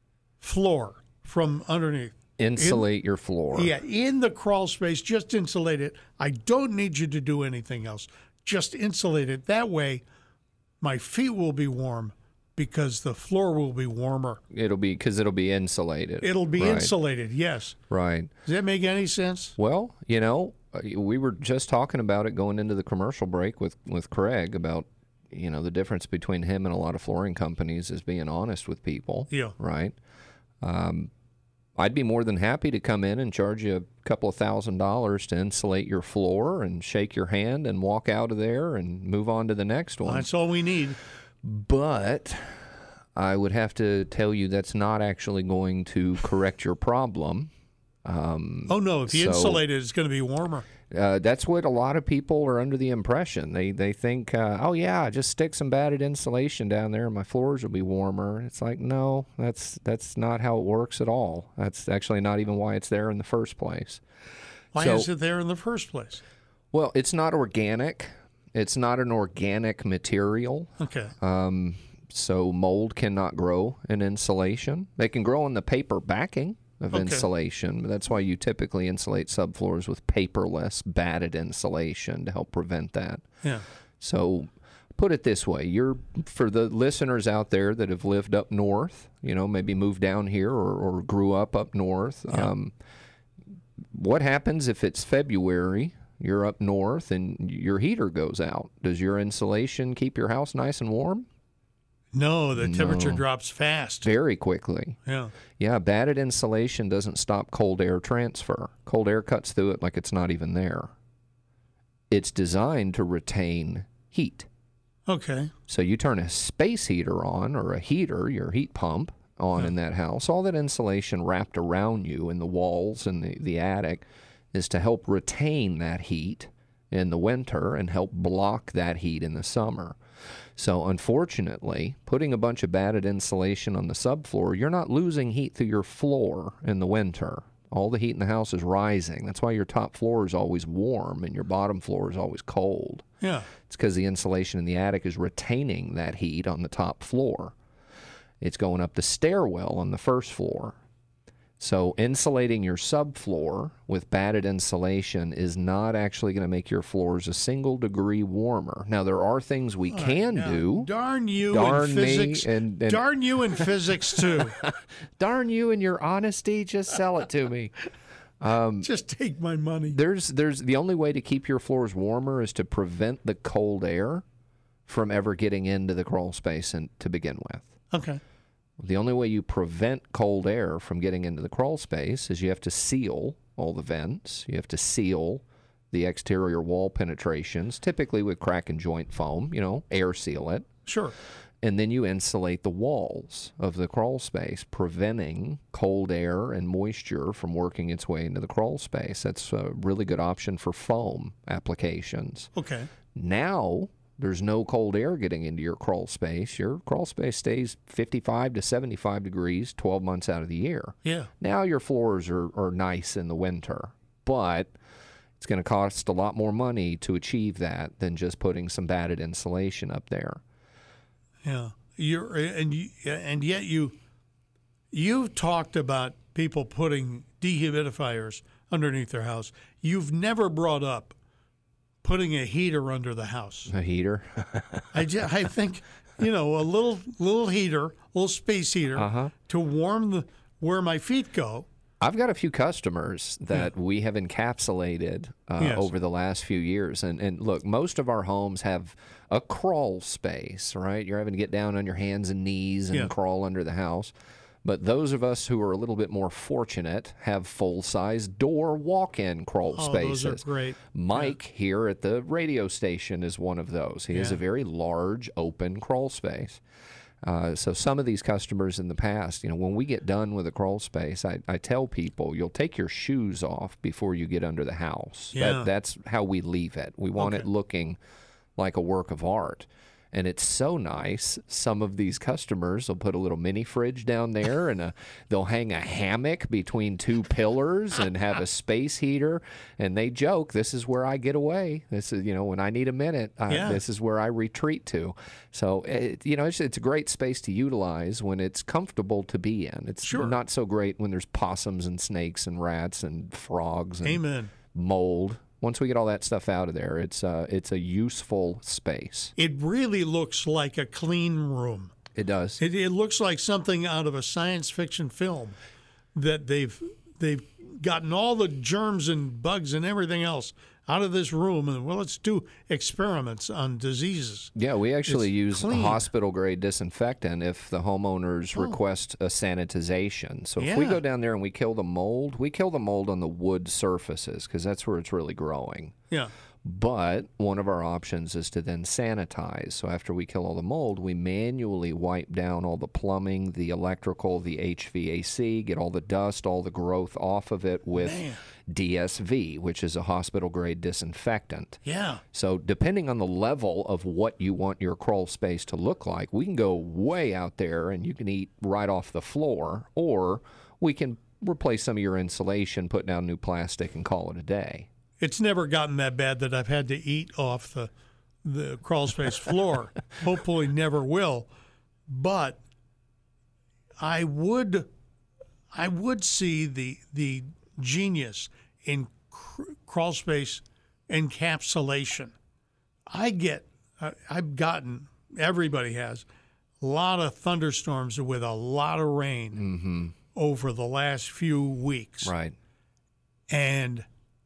floor from underneath.
Insulate
in,
your floor.
Yeah, in the crawl space, just insulate it. I don't need you to do anything else. Just insulate it. That way, my feet will be warm because the floor will be warmer.
It'll be, because it'll be insulated.
It'll be
right.
insulated, yes.
Right.
Does that make any sense?
Well, you know, we were just talking about it going into the commercial break with, with Craig about, you know, the difference between him and a lot of flooring companies is being honest with people.
Yeah.
Right? Um, I'd be more than happy to come in and charge you a couple of thousand dollars to insulate your floor and shake your hand and walk out of there and move on to the next one.
Well, that's all we need.
But I would have to tell you that's not actually going to correct your problem. Um,
oh, no. If you
so,
insulate it, it's going to be warmer.
Uh, that's what a lot of people are under the impression. They they think, uh, oh, yeah, just stick some batted insulation down there and my floors will be warmer. It's like, no, that's that's not how it works at all. That's actually not even why it's there in the first place.
Why
so,
is it there in the first place?
Well, it's not organic. It's not an organic material.
Okay.
Um, so mold cannot grow in insulation. They can grow in the paper backing of
okay.
insulation. But that's why you typically insulate subfloors with paperless batted insulation to help prevent that.
Yeah.
So put it this way, you're for the listeners out there that have lived up north, you know, maybe moved down here or, or grew up up north.
Yeah.
Um, what happens if it's February, you're up north, and your heater goes out? Does your insulation keep your house nice and warm?
No, the temperature
no.
drops fast.
Very quickly.
Yeah.
Yeah, batted insulation doesn't stop cold air transfer. Cold air cuts through it like it's not even there. It's designed to retain heat.
Okay.
So you turn a space heater on, or a heater, your heat pump, on
yeah.
in that house. All that insulation wrapped around you in the walls and the, the attic is to help retain that heat in the winter and help block that heat in the summer. So unfortunately, putting a bunch of batted insulation on the subfloor, you're not losing heat through your floor in the winter. All the heat in the house is rising. That's why your top floor is always warm and your bottom floor is always cold.
Yeah.
It's because the insulation in the attic is retaining that heat on the top floor. It's going up the stairwell on the first floor. So insulating your subfloor with batted insulation is not actually going to make your floors a single degree warmer. Now, there are things we
All
can
right,
do.
Darn you
darn
in physics.
Me and, and
darn you in physics, too.
Darn you and your honesty. Just sell it to me. Um,
Just take my money.
There's, there's the only way to keep your floors warmer is to prevent the cold air from ever getting into the crawl space and, to begin with.
Okay.
The only way you prevent cold air from getting into the crawl space is you have to seal all the vents. You have to seal the exterior wall penetrations, typically with crack and joint foam, you know, air seal it.
Sure.
And then you insulate the walls of the crawl space, preventing cold air and moisture from working its way into the crawl space. That's a really good option for foam applications.
Okay.
Now,
There's no cold air getting into your crawl space. Your crawl space stays fifty-five to seventy-five degrees twelve months out of the year.
Yeah.
Now your floors are, are nice in the winter, but it's going to cost a lot more money to achieve that than just putting some batted insulation up there.
Yeah. You're and you, and yet you you've talked about people putting dehumidifiers underneath their house. You've never brought up putting a heater under the house.
A heater?
I, just, I think, you know, a little little heater, a little space heater
uh-huh.
to warm the where my feet go.
I've got a few customers that yeah. we have encapsulated uh,
yes.
over the last few years. And, and look, most of our homes have a crawl space, right? You're having to get down on your hands and knees and
yeah.
crawl under the house. But those of us who are a little bit more fortunate have full-size door walk-in crawl
oh,
spaces.
Those are great.
Mike yeah. here at the radio station is one of those. He yeah. has a very large open crawl space. Uh, so some of these customers in the past, you know, when we get done with a crawl space, I, I tell people, you'll take your shoes off before you get under the house.
Yeah.
That, that's how we leave it. We want
okay.
it looking like a work of art. And it's so nice. Some of these customers will put a little mini fridge down there, and a, they'll hang a hammock between two pillars and have a space heater. And they joke, "This is where I get away. This is, you know, when I need a minute, I,
yeah.
this is where I retreat to." So, it, you know, it's, it's a great space to utilize when it's comfortable to be in. It's
sure.
not so great when there's possums and snakes and rats and frogs and
Amen.
mold. Once we get all that stuff out of there, it's uh, it's a useful space.
It really looks like a clean room.
It does.
It, it looks like something out of a science fiction film that they've they've gotten all the germs and bugs and everything else out of this room, and well, let's do experiments on diseases.
Yeah, we actually
It's
use
clean.
hospital-grade disinfectant if the homeowners
Oh.
request a sanitization. So if we
Yeah.
go down there and we kill the mold, we kill the mold on the wood surfaces because that's where it's really growing.
Yeah.
But one of our options is to then sanitize. So after we kill all the mold, we manually wipe down all the plumbing, the electrical, the H V A C, get all the dust, all the growth off of it with
Man.
D S V, which is a hospital-grade disinfectant.
Yeah.
So depending on the level of what you want your crawl space to look like, we can go way out there and you can eat right off the floor, or we can replace some of your insulation, put down new plastic, and call it a day.
It's never gotten that bad that I've had to eat off the the crawl space floor. Hopefully never will. But I would I would see the the genius in cr- crawl space encapsulation. I get I, I've gotten everybody has a lot of thunderstorms with a lot of rain
mm-hmm.
over the last few weeks.
Right.
And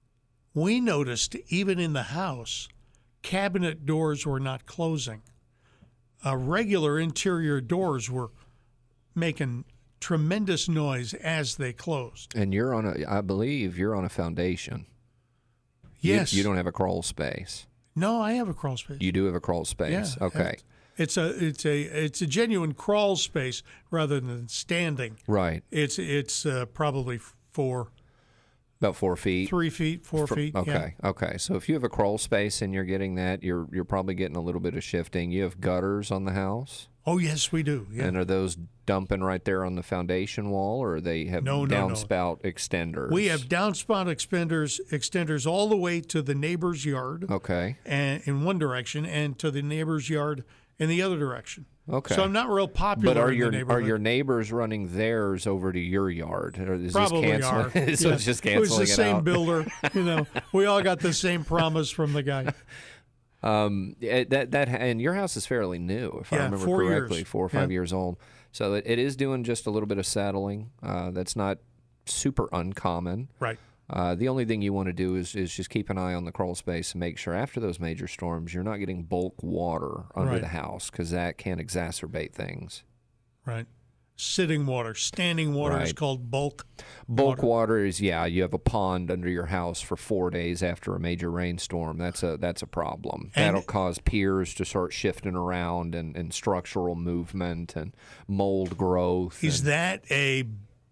we noticed even in the house, cabinet doors were not closing. Uh, regular interior doors were making tremendous noise as they closed.
And you're on a, I believe you're on a foundation.
Yes.
You, you don't have a crawl space.
No, I have a crawl space.
You do have a crawl space.
Yeah,
okay.
It's a it's a it's a genuine crawl space rather than standing.
Right.
It's it's uh, probably four.
About four feet.
Three feet, four
For,
feet.
Okay,
yeah.
okay. So if you have a crawl space and you're getting that, you're you're probably getting a little bit of shifting. You have gutters on the house.
Oh yes, we do. Yeah.
And are those dumping right there on the foundation wall, or they have
No, no, no.
downspout extenders?
We have downspout extenders extenders all the way to the neighbor's yard.
Okay.
And in one direction, and to the neighbor's yard in the other direction.
Okay.
So I'm not real popular
But are
in
your
the
are
neighborhood.
your neighbors running theirs over to your yard? Or is
Probably
this
are.
canceling? so
Yeah.
it's just
It was
canceling
the same
out.
builder. You know, we all got the same promise from the guy.
Um, it- that that and your house is fairly new, if I
Yeah,
remember
four
correctly,
years.
four or five
Yeah.
years old. So it, it is doing just a little bit of settling. Uh, that's not super uncommon.
Right.
Uh, the only thing you want to do is, is just keep an eye on the crawl space and make sure after those major storms you're not getting bulk water under
Right.
the house, because that can exacerbate things.
Right. Sitting water, standing water is
Right.
called bulk.
Bulk
water.
water is, yeah, you have a pond under your house for four days after a major rainstorm. That's a that's a problem.
And-
That'll cause piers to start shifting around, and, and structural movement and mold growth.
Is
and,
that a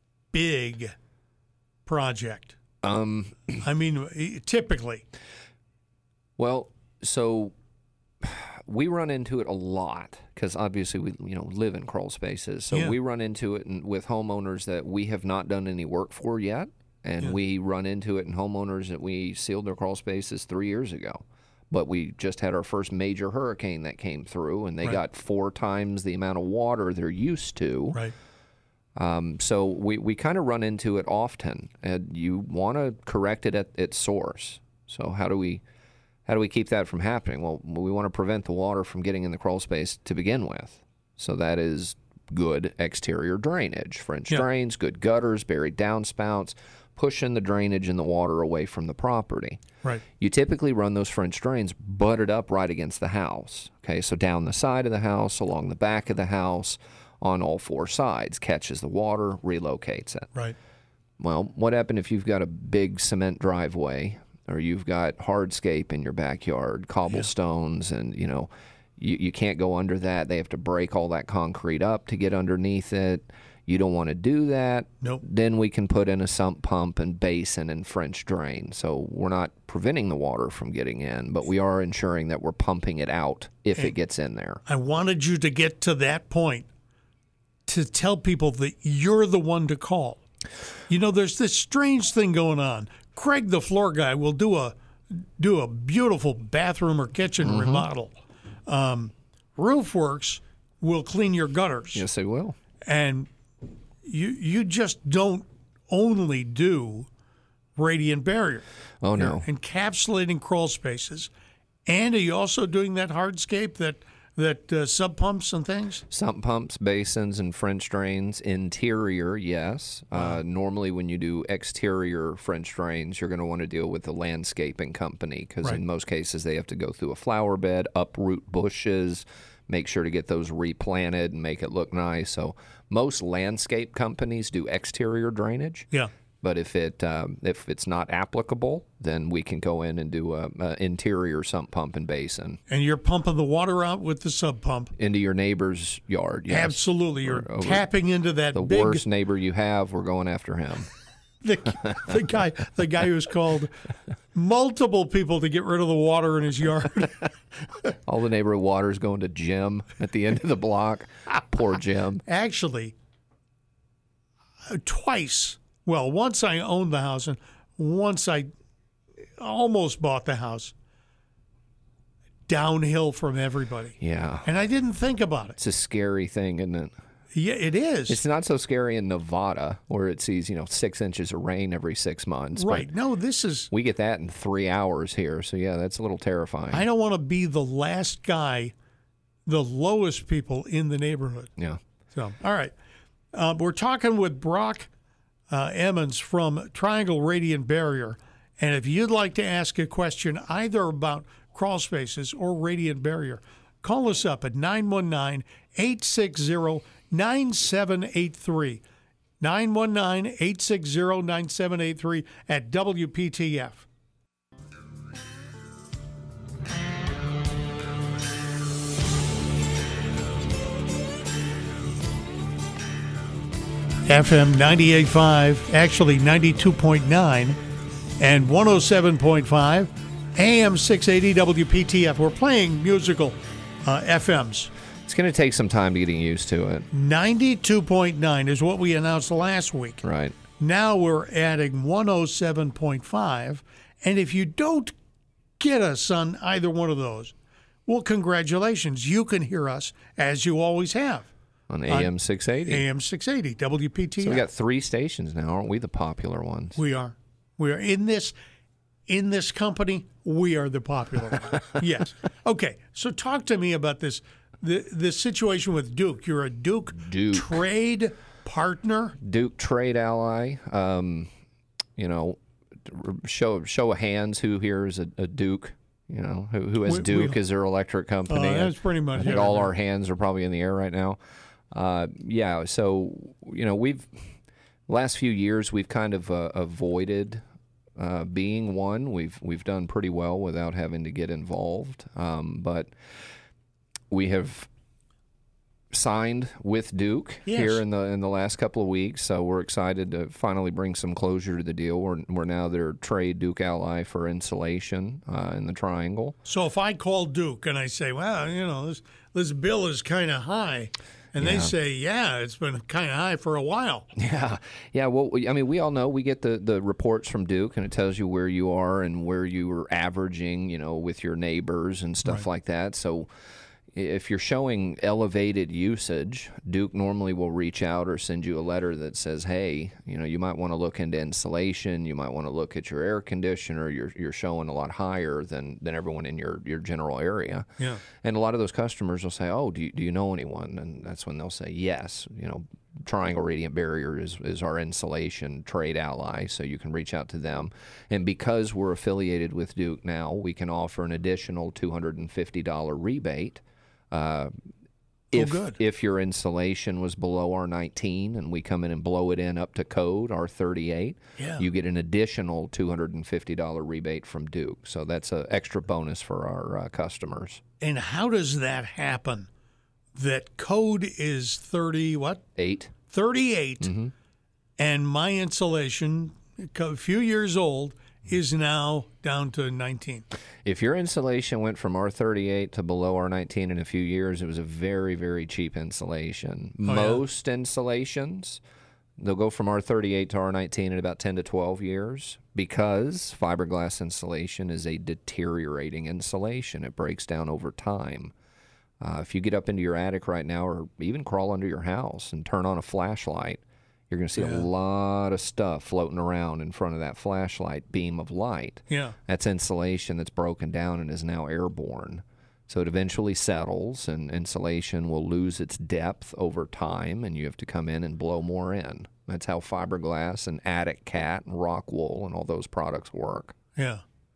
big project?
um
I mean, typically.
Well, so we run into it a lot because obviously we you know live in crawl spaces. So
Yeah.
we run into it in, with homeowners that we have not done any work for yet. And
Yeah.
we run into it in homeowners that we sealed their crawl spaces three years ago. But we just had our first major hurricane that came through, and they
Right.
got four times the amount of water they're used to.
Right.
Um, so we, we kind of run into it often, and you want to correct it at its source. So how do we how do we keep that from happening? Well, we want to prevent the water from getting in the crawl space to begin with. So that is good exterior drainage, French
Yeah.
drains, good gutters, buried downspouts, pushing the drainage and the water away from the property.
Right.
You typically run those French drains butted up right against the house. Okay, so down the side of the house, along the back of the house, on all four sides, catches the water, relocates it.
Right.
Well, what happens if you've got a big cement driveway or you've got hardscape in your backyard, cobblestones, and, you know, you, you can't go under that. They have to break all that concrete up to get underneath it. You don't want to do that.
Nope.
Then we can put in a sump pump and basin and French drain. So we're not preventing the water from getting in, but we are ensuring that we're pumping it out if
And
it gets in there.
I wanted you to get to that point to tell people that you're the one to call. You know, there's this strange thing going on. Craig, the floor guy, will do a do a beautiful bathroom or kitchen
Mhm.
remodel. Um, Roofworks will clean your gutters.
Yes, they will.
And you you just don't only do radiant barrier.
Oh, no.
You're encapsulating crawl spaces. And are you also doing that hardscape, that that uh, sub pumps and things?
Sump pumps, basins, and French drains. Interior, yes. Uh, normally, when you do exterior French drains, you're going to want to deal with the landscaping company because
Right.
in most cases they have to go through a flower bed, uproot bushes, make sure to get those replanted and make it look nice. So most landscape companies do exterior drainage.
Yeah.
But if it um, if it's not applicable, then we can go in and do a, a interior sump pump and basin
And you're pumping the water out with the sub pump.
into your neighbor's yard. Yes.
Absolutely. You're
Or over-
tapping into that
the
big
worst neighbor you have, we're going after him.
the, the guy the guy who's called multiple people to get rid of the water in his yard.
All the neighborhood water's going to Jim at the end of the block. Poor Jim.
Actually, uh, twice. Well, once I owned the house, and once I almost bought the house. Downhill from everybody.
Yeah.
And I didn't think about it.
It's a scary thing, isn't it?
Yeah, it is.
It's not so scary in Nevada where it sees, you know, six inches of rain every six months.
Right.
But
No, this is.
we get that in three hours here. So, yeah, that's a little terrifying.
I don't want to be the last guy, the lowest people in the neighborhood.
Yeah.
So, all right. Uh, we're talking with Brock uh, Emmons from Triangle Radiant Barrier. And if you'd like to ask a question either about crawl spaces or Radiant Barrier, call us up at nine one nine, eight six zero, nine seven eight three. nine one nine, eight six zero, nine seven eight three at W P T F. F M ninety-eight point five, actually ninety-two point nine, and one oh seven point five, A M six eighty W P T F. We're playing musical uh, F Ms.
It's going to take some time to getting used to it.
ninety-two point nine is what we announced last week.
Right.
Now we're adding one oh seven point five, and if you don't get us on either one of those, well, congratulations. You can hear us as you always have.
On A M six eighty.
A M six eighty, W P T F.
So we got three stations now, aren't we? The popular ones.
We are. We are in this in this company. We are the popular one. Yes. Okay. So talk to me about this the this situation with Duke. You're a Duke,
Duke.
trade partner.
Duke trade ally. Um, you know, show show of hands who here is a, a Duke. You know, who who has
We-
Duke
we-
as their electric company.
Uh, that's pretty much
I think
it.
all our hands are probably in the air right now. Uh, yeah. So you know, we've last few years we've kind of uh, avoided uh, being one. We've we've done pretty well without having to get involved. Um, but we have signed with Duke
Yes.
here in the in the last couple of weeks, so we're excited to finally bring some closure to the deal. We're, we're now their trade Duke ally for insulation uh, in the Triangle.
So if I call Duke and I say, well, you know, this this bill is kind of high, and
Yeah.
they say, yeah, it's been kind of high for a while.
Yeah, yeah. Well, we- I mean, we all know we get the, the reports from Duke, and it tells you where you are and where you are averaging, you know, with your neighbors and stuff like that. So if you're showing elevated usage, Duke normally will reach out or send you a letter that says, hey, you know, you might want to look into insulation. You might want to look at your air conditioner. You're you're showing a lot higher than, than everyone in your, your general area.
Yeah.
And a lot of those customers will say, oh, do you, do you know anyone? And that's when they'll say, yes. You know, Triangle Radiant Barrier is, is our insulation trade ally, so you can reach out to them. And because we're affiliated with Duke now, we can offer an additional two hundred fifty dollars rebate. Uh, if,
good.
if your insulation was below R nineteen and we come in and blow it in up to code R thirty-eight,
Yeah.
you get an additional two hundred fifty dollars rebate from Duke. So that's an extra bonus for our uh, customers.
And how does that happen? That code is thirty, what?
Eight.
thirty-eight,
Mm-hmm.
and my insulation, a few years old, is now down to nineteen.
If your insulation went from R thirty-eight to below R nineteen in a few years, it was a very, very cheap insulation.
Oh, yeah?
Most insulations, they'll go from R thirty-eight to R nineteen in about ten to twelve years because fiberglass insulation is a deteriorating insulation. It breaks down over time. Uh, if you get up into your attic right now or even crawl under your house and turn on a flashlight, you're going to see
Yeah.
a lot of stuff floating around in front of that flashlight beam of light.
Yeah.
That's insulation that's broken down and is now airborne. So it eventually settles, and insulation will lose its depth over time, and you have to come in and blow more in. That's how fiberglass and Attic Cat and Rock Wool and all those products work.
Yeah.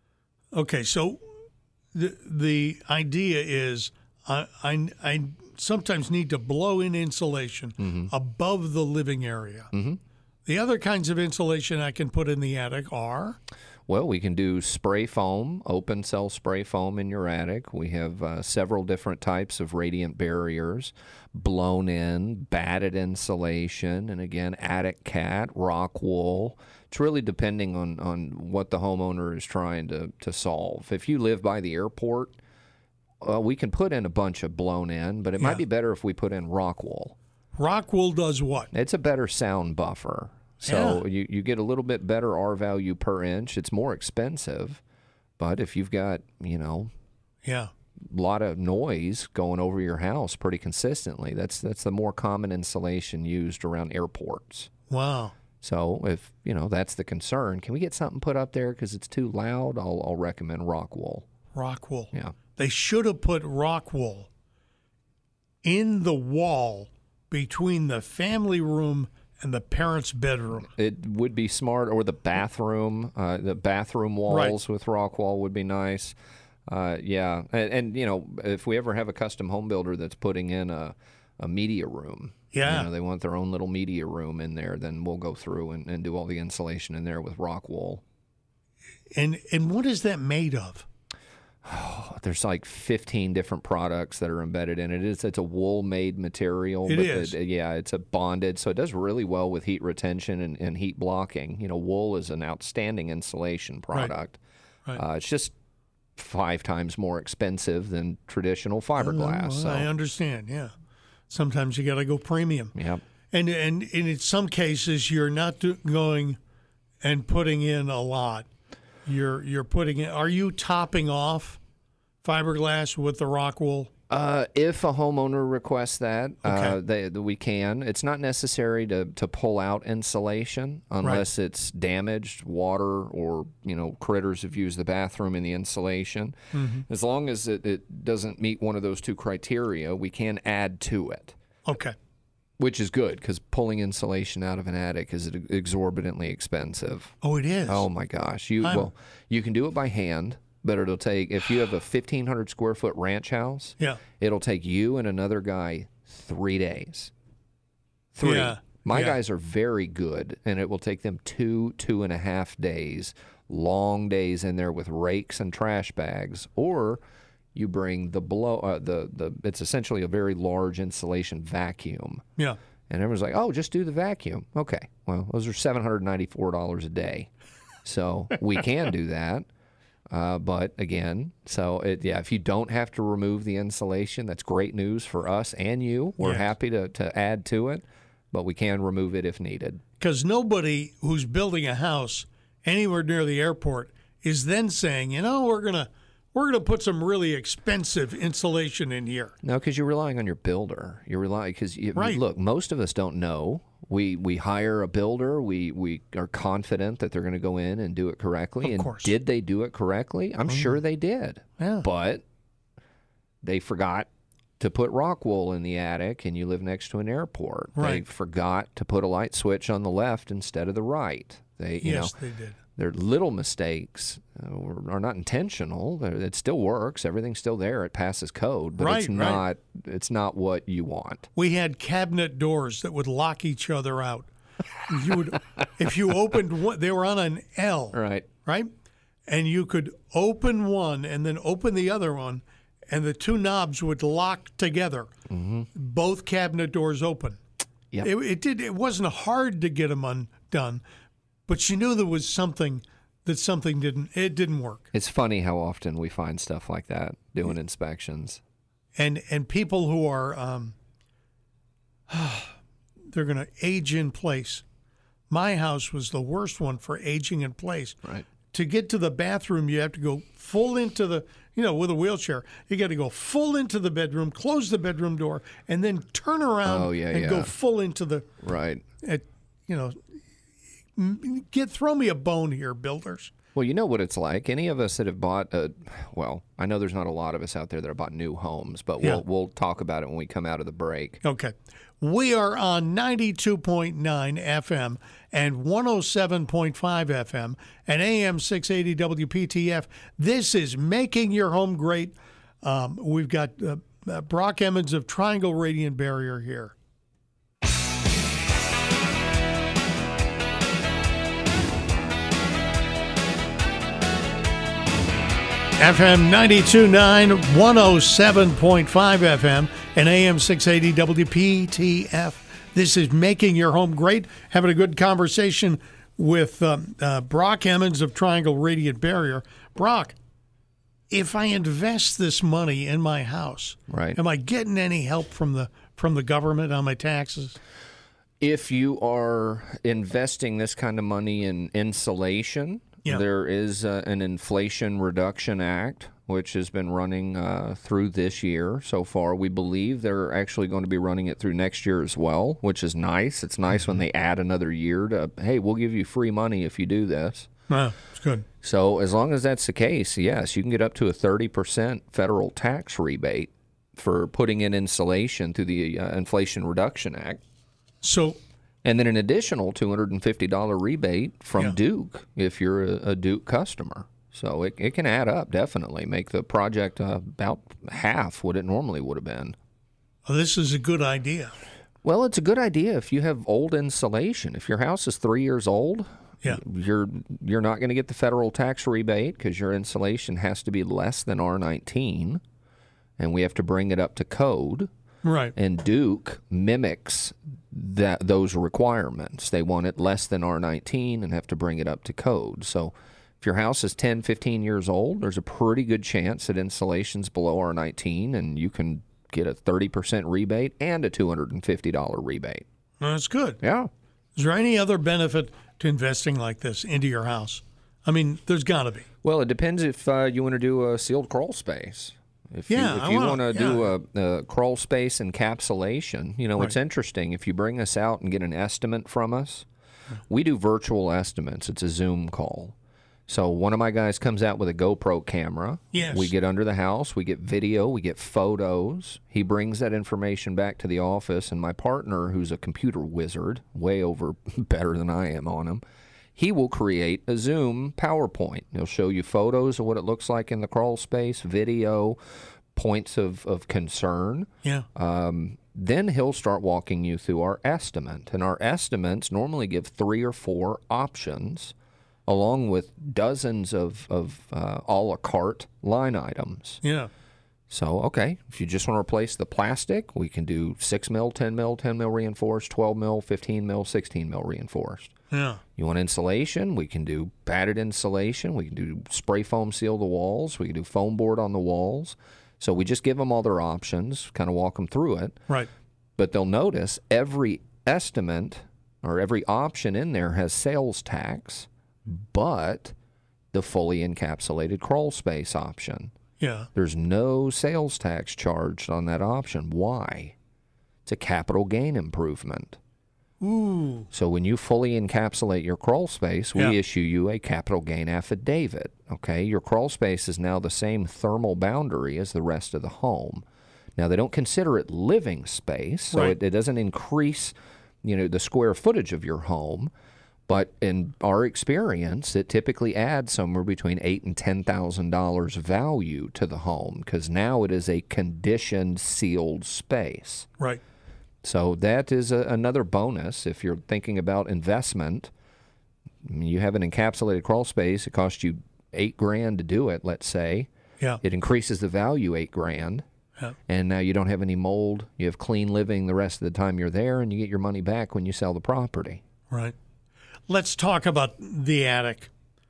Okay, so the the idea is I I, I sometimes need to blow in insulation
Mm-hmm.
above the living area.
Mm-hmm.
The other kinds of insulation I can put in the attic are
Well, we can do spray foam, open cell spray foam in your attic. We have uh, several different types of radiant barriers, blown in, batted insulation, and again, Attic Cat, Rock Wool. It's really depending on, on what the homeowner is trying to, to solve. If you live by the airport, uh, we can put in a bunch of blown in, but it
Yeah.
might be better if we put in Rock Wool.
Rock Wool does what?
It's a better sound buffer. So
Yeah.
you, you get a little bit better R value per inch. It's more expensive, but if you've got, you know,
Yeah.
a lot of noise going over your house pretty consistently, that's that's the more common insulation used around airports.
Wow.
So if, you know, that's the concern, can we get something put up there because it's too loud? I'll, I'll recommend Rock Wool.
Rock Wool.
Yeah.
They should have put Rock Wool in the wall between the family room and the parents' bedroom.
It would be smart, or the bathroom, uh, the bathroom walls with rock wall would be nice. Uh, yeah, and, and you know, if we ever have a custom home builder that's putting in a, a media room,
Yeah.
you know, they want their own little media room in there, then we'll go through and, and do all the insulation in there with rock wool.
And and what is that made of?
There's like fifteen different products that are embedded in it. It's it's a wool made material.
It
but
is.
It, yeah, it's a bonded, so it does really well with heat retention and, and heat blocking. You know, wool is an outstanding insulation product.
Right.
Uh, it's just five times more expensive than traditional fiberglass.
Well,
so
I understand. Yeah. Sometimes you got to go premium.
yeah,
And, and and in some cases you're not do, going and putting in a lot. You're you're putting in. Are you topping off fiberglass with the rock wool?
Uh, if a homeowner requests that, uh,
Okay.
they, we can. It's not necessary to, to pull out insulation unless it's damaged, water, or you know critters have used the bathroom in the insulation.
Mhm.
As long as it, it doesn't meet one of those two criteria, we can add to it.
Okay.
Which is good because pulling insulation out of an attic is exorbitantly expensive.
Oh, it is.
Oh my gosh! You
I'm-
well, you can do it by hand, but it'll take if you have a fifteen hundred square foot ranch house.
Yeah.
It'll take you and another guy three days. Three.
Yeah,
My
yeah.
guys are very good, and it will take them two, two and a half days, long days in there with rakes and trash bags. Or you bring the blow, uh, the the. It's essentially a very large insulation vacuum.
Yeah.
And everyone's like, "Oh, just do the vacuum." Okay. Well, those are seven hundred ninety-four dollars a day, so we can do that. Uh, but again, so it, yeah, if you don't have to remove the insulation, that's great news for us and you. We're
Yes.
happy to to add to it, but we can remove it if needed.
Because nobody who's building a house anywhere near the airport is then saying, you know, we're gonna we're gonna put some really expensive insulation in here.
No, because you're relying on your builder. You're relying because
Right.
look, most of us don't know. We we hire a builder. We we are confident that they're going to go in and do it correctly.
Of
and
course.
did they do it correctly? I'm sure they did.
Yeah.
But they forgot to put rock wool in the attic, and you live next to an airport. They
Right.
forgot to put a light switch on the left instead of the right. They you
Yes,
know
they did.
they're little mistakes uh, are not intentional. They're, it still works. Everything's still there. It passes code, but
Right,
it's
right.
not. It's not what you want.
We had cabinet doors that would lock each other out. You would, if you opened one, they were on an L,
Right.
right? And you could open one and then open the other one, and the two knobs would lock together.
Mm-hmm.
Both cabinet doors open.
Yep.
It, it did. It wasn't hard to get them undone, but you knew there was something that something didn't. It didn't work.
It's funny how often we find stuff like that doing inspections.
And and people who are um, they're going to age in place. My house was the worst one for aging in place.
Right.
To get to the bathroom, you have to go full into the, you know, with a wheelchair. You got to go full into the bedroom, close the bedroom door, and then turn around
Oh, yeah,
and
yeah.
go full into the,
Right.
at, you know, m- get throw me a bone here, builders.
Well, you know what it's like. Any of us that have bought a, well, I know there's not a lot of us out there that have bought new homes, but
Yeah.
we'll we'll talk about it when we come out of the break.
Okay. We are on ninety-two point nine F M and one oh seven point five F M and A M six eighty W P T F. This is Making Your Home Great. Um, we've got uh, uh, Brock Emmons of Triangle Radiant Barrier here. F M ninety-two point nine, one oh seven point five F M, and A M six eighty W P T F. This is Making Your Home Great. Having a good conversation with um, uh, Brock Emmons of Triangle Radiant Barrier. Brock, if I invest this money in my house,
Right.
am I getting any help from the from the government on my taxes?
If you are investing this kind of money in insulation,
Yeah.
there is uh, an Inflation Reduction Act, which has been running uh, through this year so far. We believe they're actually going to be running it through next year as well, which is nice. It's nice when they add another year to, hey, we'll give you free money if you do this.
Wow, it's good.
So as long as that's the case, yes, you can get up to a thirty percent federal tax rebate for putting in insulation through the uh, Inflation Reduction Act.
So,
and then an additional two hundred fifty dollars rebate from
Yeah.
Duke if you're a, a Duke customer. So it, it can add up, definitely. Make the project uh, about half what it normally would have been.
well, this is a good idea.
Well, it's a good idea if you have old insulation. If your house is three years old,
Yeah.
you're you're not going to get the federal tax rebate because your insulation has to be less than R nineteen, and we have to bring it up to code.
Right.
And Duke mimics that those requirements. They want it less than R nineteen and have to bring it up to code. So if your house is ten, fifteen years old, there's a pretty good chance that insulation's below R nineteen, and you can get a thirty percent rebate and a two hundred fifty dollars rebate.
Well, that's good.
Yeah.
Is there any other benefit to investing like this into your house? I mean, there's got to be.
Well, it depends if uh, you want to do a sealed crawl space. If
Yeah,
you, if
I
you
wanna-
want to do a, a crawl space encapsulation, you know, it's
Right.
interesting. If you bring us out and get an estimate from us, we do virtual estimates. It's a Zoom call. So one of my guys comes out with a GoPro camera.
Yes.
We get under the house. We get video. We get photos. He brings that information back to the office, and my partner, who's a computer wizard, way over better than I am on him, he will create a Zoom PowerPoint. He'll show you photos of what it looks like in the crawl space, video, points of, of concern.
Yeah.
Um, then he'll start walking you through our estimate. And our estimates normally give three or four options, along with dozens of, of uh, a la carte line items.
Yeah.
So, okay, if you just want to replace the plastic, we can do six mil, ten mil, ten mil reinforced, twelve mil, fifteen mil, sixteen mil reinforced.
Yeah.
You want insulation? We can do padded insulation. We can do spray foam seal the walls. We can do foam board on the walls. So we just give them all their options, kind of walk them through it.
Right.
But they'll notice every estimate or every option in there has sales tax, but the fully encapsulated crawl space option.
Yeah.
There's no sales tax charged on that option. Why? It's a capital gain improvement.
Ooh.
So when you fully encapsulate your crawl space, we
Yeah.
issue you a capital gain affidavit. Okay, your crawl space is now the same thermal boundary as the rest of the home. Now they don't consider it living space, so
Right.
it, it doesn't increase, you know, the square footage of your home. But in our experience, it typically adds somewhere between eight and ten thousand dollars value to the home because now it is a conditioned, sealed space.
Right.
So that is a, another bonus if you're thinking about investment. I mean, you have an encapsulated crawl space. It costs you eight grand to do it. Let's say.
Yeah.
It increases the value eight grand.
Yeah.
And now you don't have any mold. You have clean living the rest of the time you're there, and you get your money back when you sell the property.
Right. Let's talk about the attic.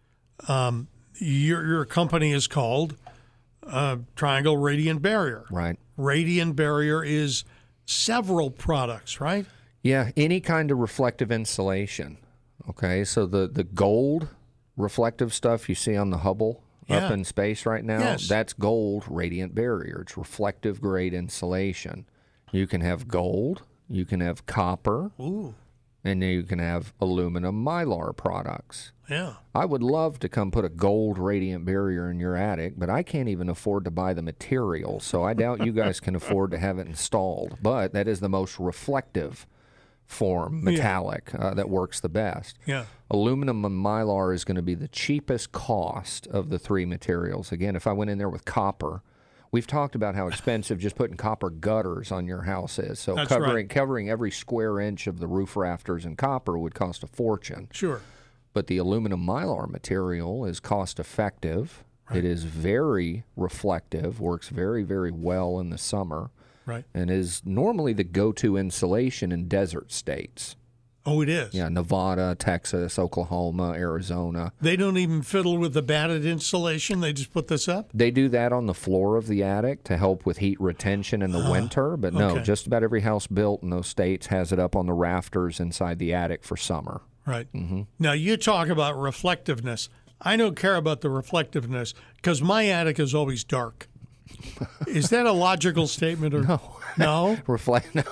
Um, your your company is called uh, Triangle Radiant Barrier.
Right.
Radiant Barrier is several products, right?
Yeah, any kind of reflective insulation. Okay, so the, the gold reflective stuff you see on the Hubble
Yeah.
up in space right now,
Yes.
that's gold radiant barrier. It's reflective grade insulation. You can have gold, you can have copper,
Ooh.
and then you can have aluminum mylar products.
Yeah.
I would love to come put a gold radiant barrier in your attic, but I can't even afford to buy the material, so I doubt you guys can afford to have it installed. But that is the most reflective form,
Yeah.
metallic, uh, that works the best.
Yeah.
Aluminum and mylar is going to be the cheapest cost of the three materials. Again, if I went in there with copper, we've talked about how expensive just putting copper gutters on your house is. So
That's
covering
right.
covering every square inch of the roof rafters in copper would cost a fortune.
Sure.
But the aluminum mylar material is cost effective. It is very reflective, works very, very well in the summer,
Right.
and is normally the go-to insulation in desert states.
Oh, it is.
Yeah, Nevada, Texas, Oklahoma, Arizona.
They don't even fiddle with the batted insulation. They just put this up.
They do that on the floor of the attic to help with heat retention in the
Ah,
winter, but no,
okay.
just about every house built in those states has it up on the rafters inside the attic for summer.
Right.
Mm-hmm.
Now, you talk about reflectiveness. I don't care about the reflectiveness because my attic is always dark. Is that a logical statement? Or
No.
No?
Reflect. No.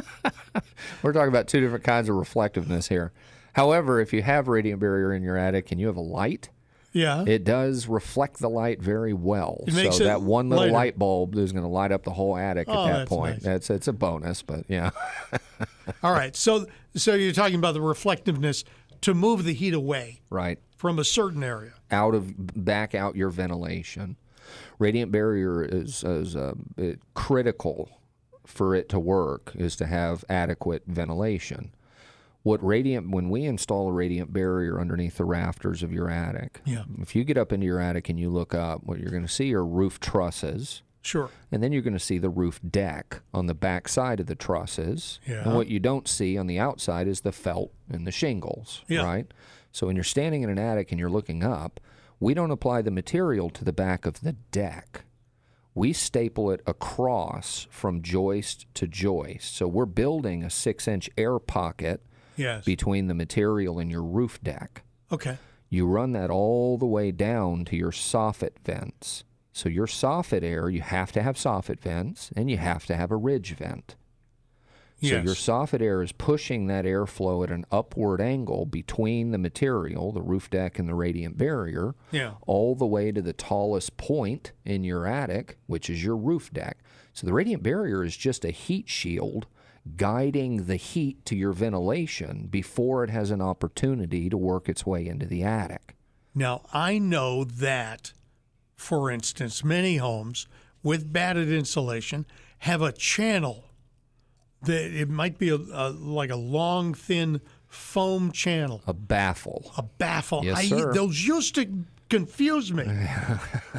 We're talking about two different kinds of reflectiveness here. However, if you have radiant barrier in your attic and you have a light,
Yeah.
it does reflect the light very well.
It makes
so
it
that one little
lighter.
light bulb is going to light up the whole attic
Oh,
at that
that's
point.
nice.
That's it's a bonus, but yeah.
All right. So, so you're talking about the reflectiveness to move the heat away
Right.
from a certain area.
Out of back out your ventilation. Radiant barrier is is uh, it, critical for it to work is to have adequate ventilation. What radiant when we install a radiant barrier underneath the rafters of your attic,
Yeah.
if you get up into your attic and you look up, what you're going to see are roof trusses.
Sure.
And then you're going to see the roof deck on the back side of the trusses.
Yeah.
And what you don't see on the outside is the felt and the shingles,
Yeah.
right? So when you're standing in an attic and you're looking up, we don't apply the material to the back of the deck. We staple it across from joist to joist. So we're building a six-inch air pocket
Yes.
between the material and your roof deck.
Okay.
You run that all the way down to your soffit vents. So your soffit air, you have to have soffit vents, and you have to have a ridge vent. So
Yes.
your soffit air is pushing that airflow at an upward angle between the material, the roof deck and the radiant barrier,
Yeah.
all the way to the tallest point in your attic, which is your roof deck. So the radiant barrier is just a heat shield guiding the heat to your ventilation before it has an opportunity to work its way into the attic.
Now, I know that, for instance, many homes with batted insulation have a channel that it might be a, a, like a long, thin foam channel.
A baffle.
A baffle.
Yes,
I,
sir.
Those used to confuse me.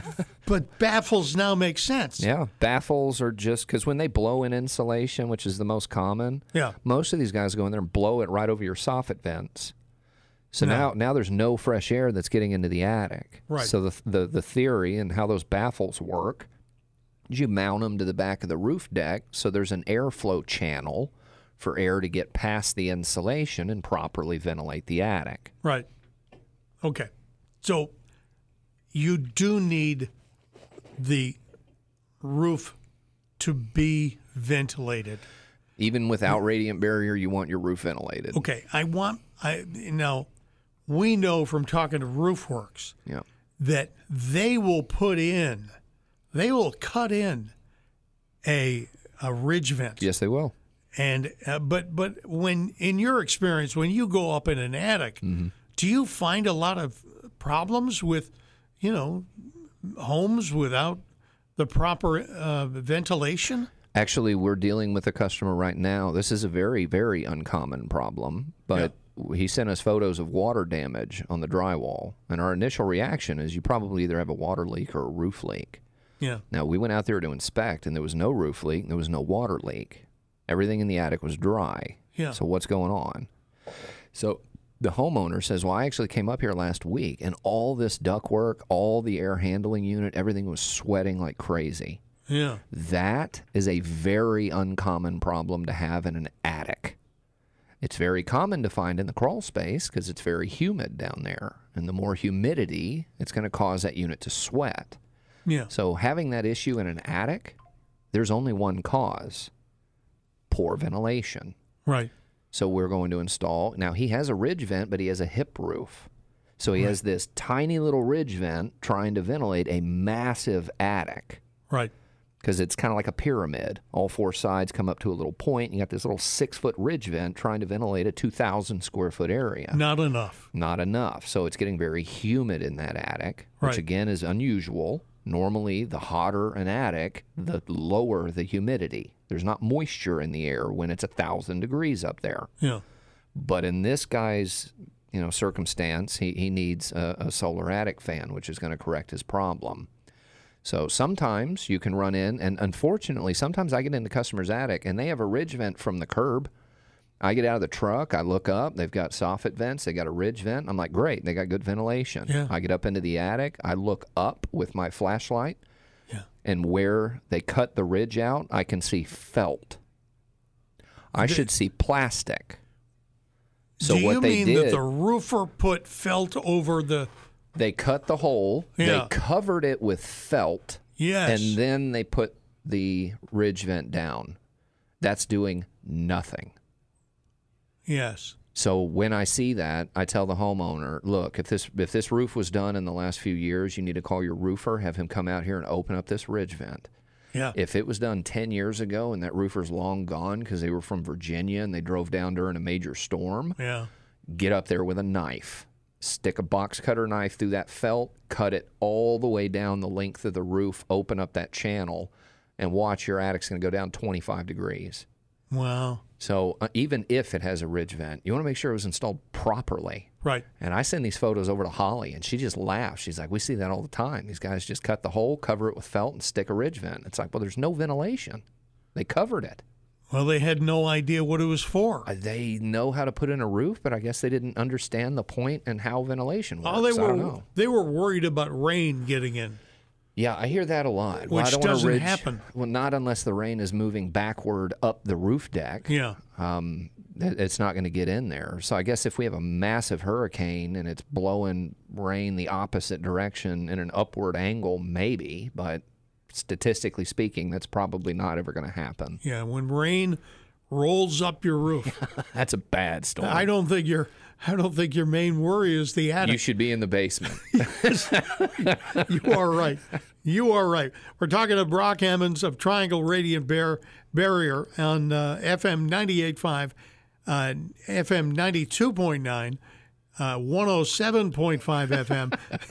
But baffles now make sense.
Yeah, baffles are just because when they blow in insulation, which is the most common,
yeah.
most of these guys go in there and blow it right over your soffit vents. So
No.
now, now there's no fresh air that's getting into the attic.
Right.
So the, the the theory and how those baffles work is you mount them to the back of the roof deck so there's an airflow channel for air to get past the insulation and properly ventilate the attic.
Right. Okay. So you do need the roof to be ventilated.
Even without radiant barrier, you want your roof ventilated.
Okay. I want, I now, we know from talking to Roofworks
Yeah.
that they will put in, they will cut in a a ridge vent.
Yes, they will.
And uh, but but when in your experience, when you go up in an attic,
Mm-hmm.
do you find a lot of problems with, you know, homes without the proper uh, ventilation?
Actually, we're dealing with a customer right now. This is a very, very uncommon problem, but he sent us photos of water damage on the drywall. And our initial reaction is you probably either have a water leak or a roof leak.
Yeah.
Now, we went out there to inspect, and there was no roof leak, there was no water leak. Everything in the attic was dry.
Yeah.
So what's going on? So the homeowner says, well, I actually came up here last week, and all this ductwork, all the air handling unit, everything was sweating like crazy.
Yeah.
That is a very uncommon problem to have in an attic. It's very common to find in the crawl space because it's very humid down there. And the more humidity, it's going to cause that unit to sweat.
Yeah.
So having that issue in an attic, there's only one cause: poor ventilation.
Right.
So we're going to install, now he has a ridge vent, but he has a hip roof. So he
Right.
has this tiny little ridge vent trying to ventilate a massive attic.
Right.
Because it's kind of like a pyramid. All four sides come up to a little point. You got this little six-foot ridge vent trying to ventilate a two thousand square foot area.
Not enough.
Not enough. So it's getting very humid in that attic, which
Right.
again is unusual. Normally, the hotter an attic, the lower the humidity. There's not moisture in the air when it's a thousand degrees up there.
Yeah.
But in this guy's, you know, circumstance, he, he needs a, a solar attic fan, which is going to correct his problem. So sometimes you can run in, and unfortunately, sometimes I get in the customer's attic, and they have a ridge vent from the curb. I get out of the truck, I look up, they've got soffit vents, they got a ridge vent. I'm like, great, they got good ventilation.
Yeah.
I get up into the attic, I look up with my flashlight,
Yeah.
and where they cut the ridge out, I can see felt. I
The-
should see plastic. So
Do
what
you
they
mean
did,
that the roofer put felt over the...
they cut the hole,
Yeah.
they covered it with felt,
Yes.
and then they put the ridge vent down. That's doing nothing.
Yes.
So when I see that, I tell the homeowner, look, if this if this roof was done in the last few years, you need to call your roofer, have him come out here and open up this ridge vent.
Yeah.
If it was done ten years ago and that roofer's long gone because they were from Virginia and they drove down during a major storm,
Yeah.
get up there with a knife, stick a box cutter knife through that felt, cut it all the way down the length of the roof, open up that channel, and watch your attic's going to go down twenty-five degrees.
Wow.
So uh, even if it has a ridge vent, you want to make sure it was installed properly.
Right.
And I send these photos over to Holly, and she just laughs. She's like, we see that all the time. These guys just cut the hole, cover it with felt, and stick a ridge vent. It's like, well, there's no ventilation. They covered it.
Well, they had no idea what it was for.
Uh, They know how to put in a roof, but I guess they didn't understand the point and how ventilation works.
Oh, they
I don't
were
know.
they were worried about rain getting in.
Yeah, I hear that a lot. Well, I
Which
don't want a
doesn't
ridge-
happen.
Well, not unless the rain is moving backward up the roof deck.
Yeah.
Um, it- it's not going to get in there. So I guess if we have a massive hurricane and it's blowing rain the opposite direction in an upward angle, maybe. But statistically speaking, that's probably not ever going to happen.
Yeah, when rain rolls up your roof.
That's a bad storm.
I don't think your I don't think your main worry is the attic.
You should be in the basement.
You are right. You are right. We're talking to Brock Emmons of Triangle Radiant Bear Barrier on uh, F M ninety-eight point five, uh, F M ninety-two point nine, uh, one oh seven point five F M,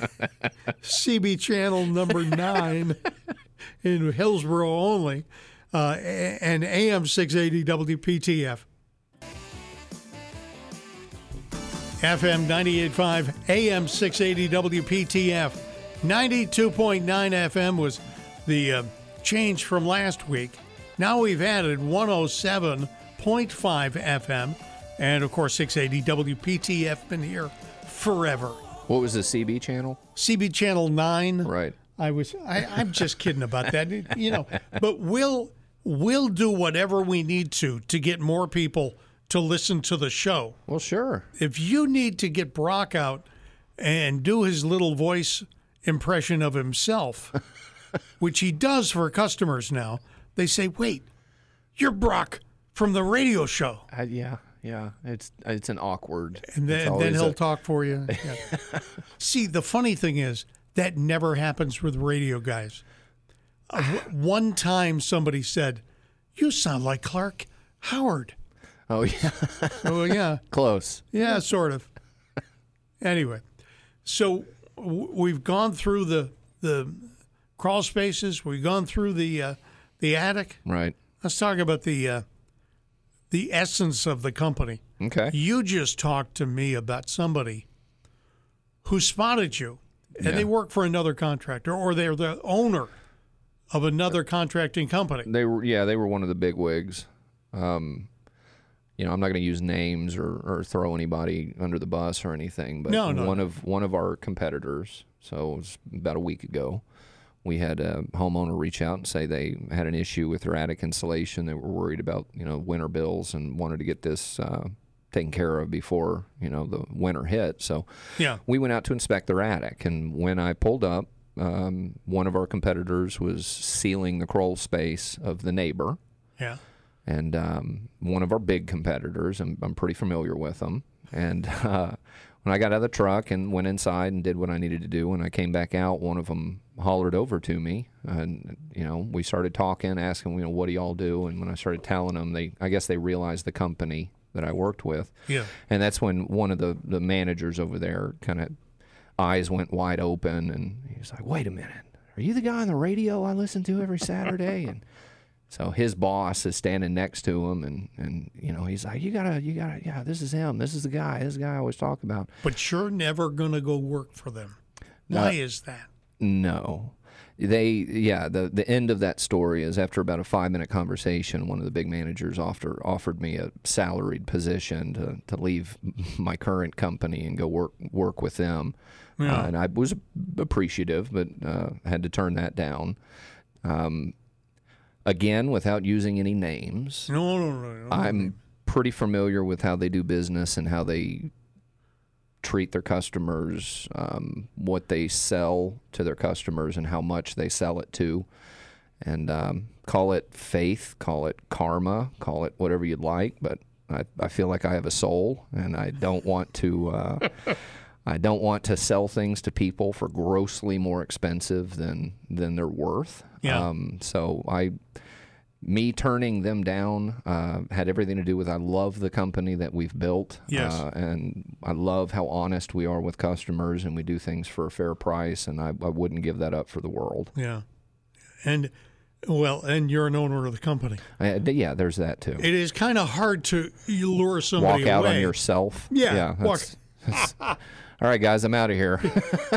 C B channel number nine in Hillsborough only, uh, and A M six eighty W P T F. F M ninety-eight point five, A M six eighty W P T F. ninety-two point nine F M was the uh, change from last week. Now we've added one oh seven point five F M. And, of course, six eighty W P T F been here forever.
What was the C B channel?
C B channel nine.
Right.
I was. I, I'm just kidding about that. You know, but we'll we'll do whatever we need to to get more people to listen to the show.
Well, sure.
If you need to get Brock out and do his little voice impression of himself, which he does for customers now, they say, "Wait, you're Brock from the radio show."
Uh, yeah. Yeah, it's it's an awkward.
And then, then he'll a... talk for you. Yeah. See, the funny thing is that never happens with radio guys. Uh, w- one time somebody said, "You sound like Clark Howard."
Oh yeah.
Oh yeah.
Close.
Yeah, sort of. Anyway, so w- we've gone through the the crawl spaces. We've gone through the uh, the attic.
Right.
Let's talk about the. Uh, The essence of the company.
Okay.
You just talked to me about somebody who spotted you, and
Yeah.
they work for another contractor, or they're the owner of another contracting company.
They were, yeah, they were one of the big wigs. Um, you know, I'm not going to use names or, or throw anybody under the bus or anything, but
No, no,
one
no.
of one of our competitors. So it was about a week ago. We had a homeowner reach out and say they had an issue with their attic insulation. They were worried about, you know, winter bills and wanted to get this uh, taken care of before, you know, the winter hit. So
Yeah.
we went out to inspect their attic. And when I pulled up, um, one of our competitors was sealing the crawl space of the neighbor.
Yeah.
And um, one of our big competitors, I'm, I'm pretty familiar with them. And uh, when I got out of the truck and went inside and did what I needed to do, when I came back out, one of them hollered over to me, and you know, we started talking, asking, you know, what do y'all do? And when I started telling them, they, I guess they realized the company that I worked with.
Yeah.
And that's when one of the the managers over there kind of eyes went wide open, and he was like, "Wait a minute, are you the guy on the radio I listen to every Saturday?" And so his boss is standing next to him, and, and you know, he's like, you gotta, you gotta, yeah, this is him. This is the guy. This is the guy I always talk about.
But you're never going to go work for them. Why
Uh,
is that?
No. They, yeah, the, the end of that story is after about a five-minute conversation, one of the big managers offer, offered me a salaried position to, to leave my current company and go work work with them.
Yeah.
Uh, and I was appreciative, but uh, had to turn that down. Um, again, without using any names.
No, no, no. no.
I'm pretty familiar with how they do business and how they treat their customers, um, what they sell to their customers, and how much they sell it to. And um, call it faith, call it karma, call it whatever you'd like. But I, I feel like I have a soul, and I don't want to. Uh, I don't want to sell things to people for grossly more expensive than than they're worth.
Yeah.
Um, so I. Me turning them down uh, had everything to do with I love the company that we've built.
Yes.
Uh, and I love how honest we are with customers, and we do things for a fair price, and I, I wouldn't give that up for the world.
Yeah. And, well, and you're an owner of the company.
Uh, yeah, there's that too.
It is kind of hard to lure somebody
Walk out
away.
on yourself.
Yeah.
yeah
walk.
that's, that's, all right, guys, I'm out of here.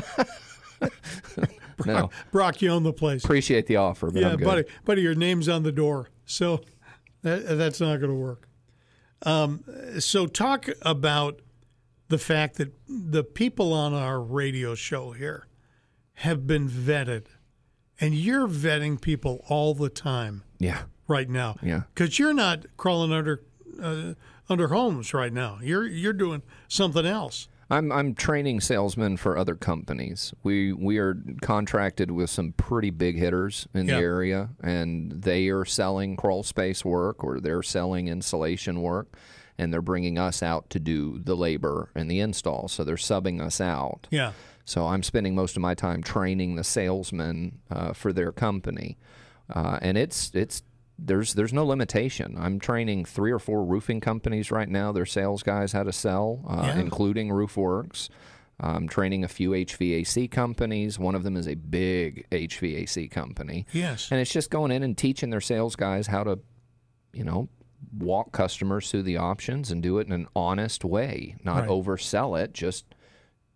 Brock,
no.
Brock, you own the place.
Appreciate the offer, but
yeah,
I'm good.
buddy, buddy, your name's on the door, so that, that's not going to work. Um, so talk about the fact that the people on our radio show here have been vetted, and you're vetting people all the time.
Yeah.
Right now.
Yeah.
Because you're not crawling under uh, under homes right now. You're you're doing something else.
I'm I'm training salesmen for other companies. We we are contracted with some pretty big hitters in
Yeah.
the area, and they are selling crawl space work, or they're selling insulation work, and they're bringing us out to do the labor and the install. So they're subbing us out.
Yeah.
So I'm spending most of my time training the salesmen uh, for their company, uh, and it's it's there's there's no limitation. I'm training three or four roofing companies right now, their sales guys, how to sell, uh,
Yeah.
including RoofWorks. I'm training a few H V A C companies. One of them is a big H V A C company.
Yes.
And it's just going in and teaching their sales guys how to, you know, walk customers through the options and do it in an honest way, not
Right.
oversell it, just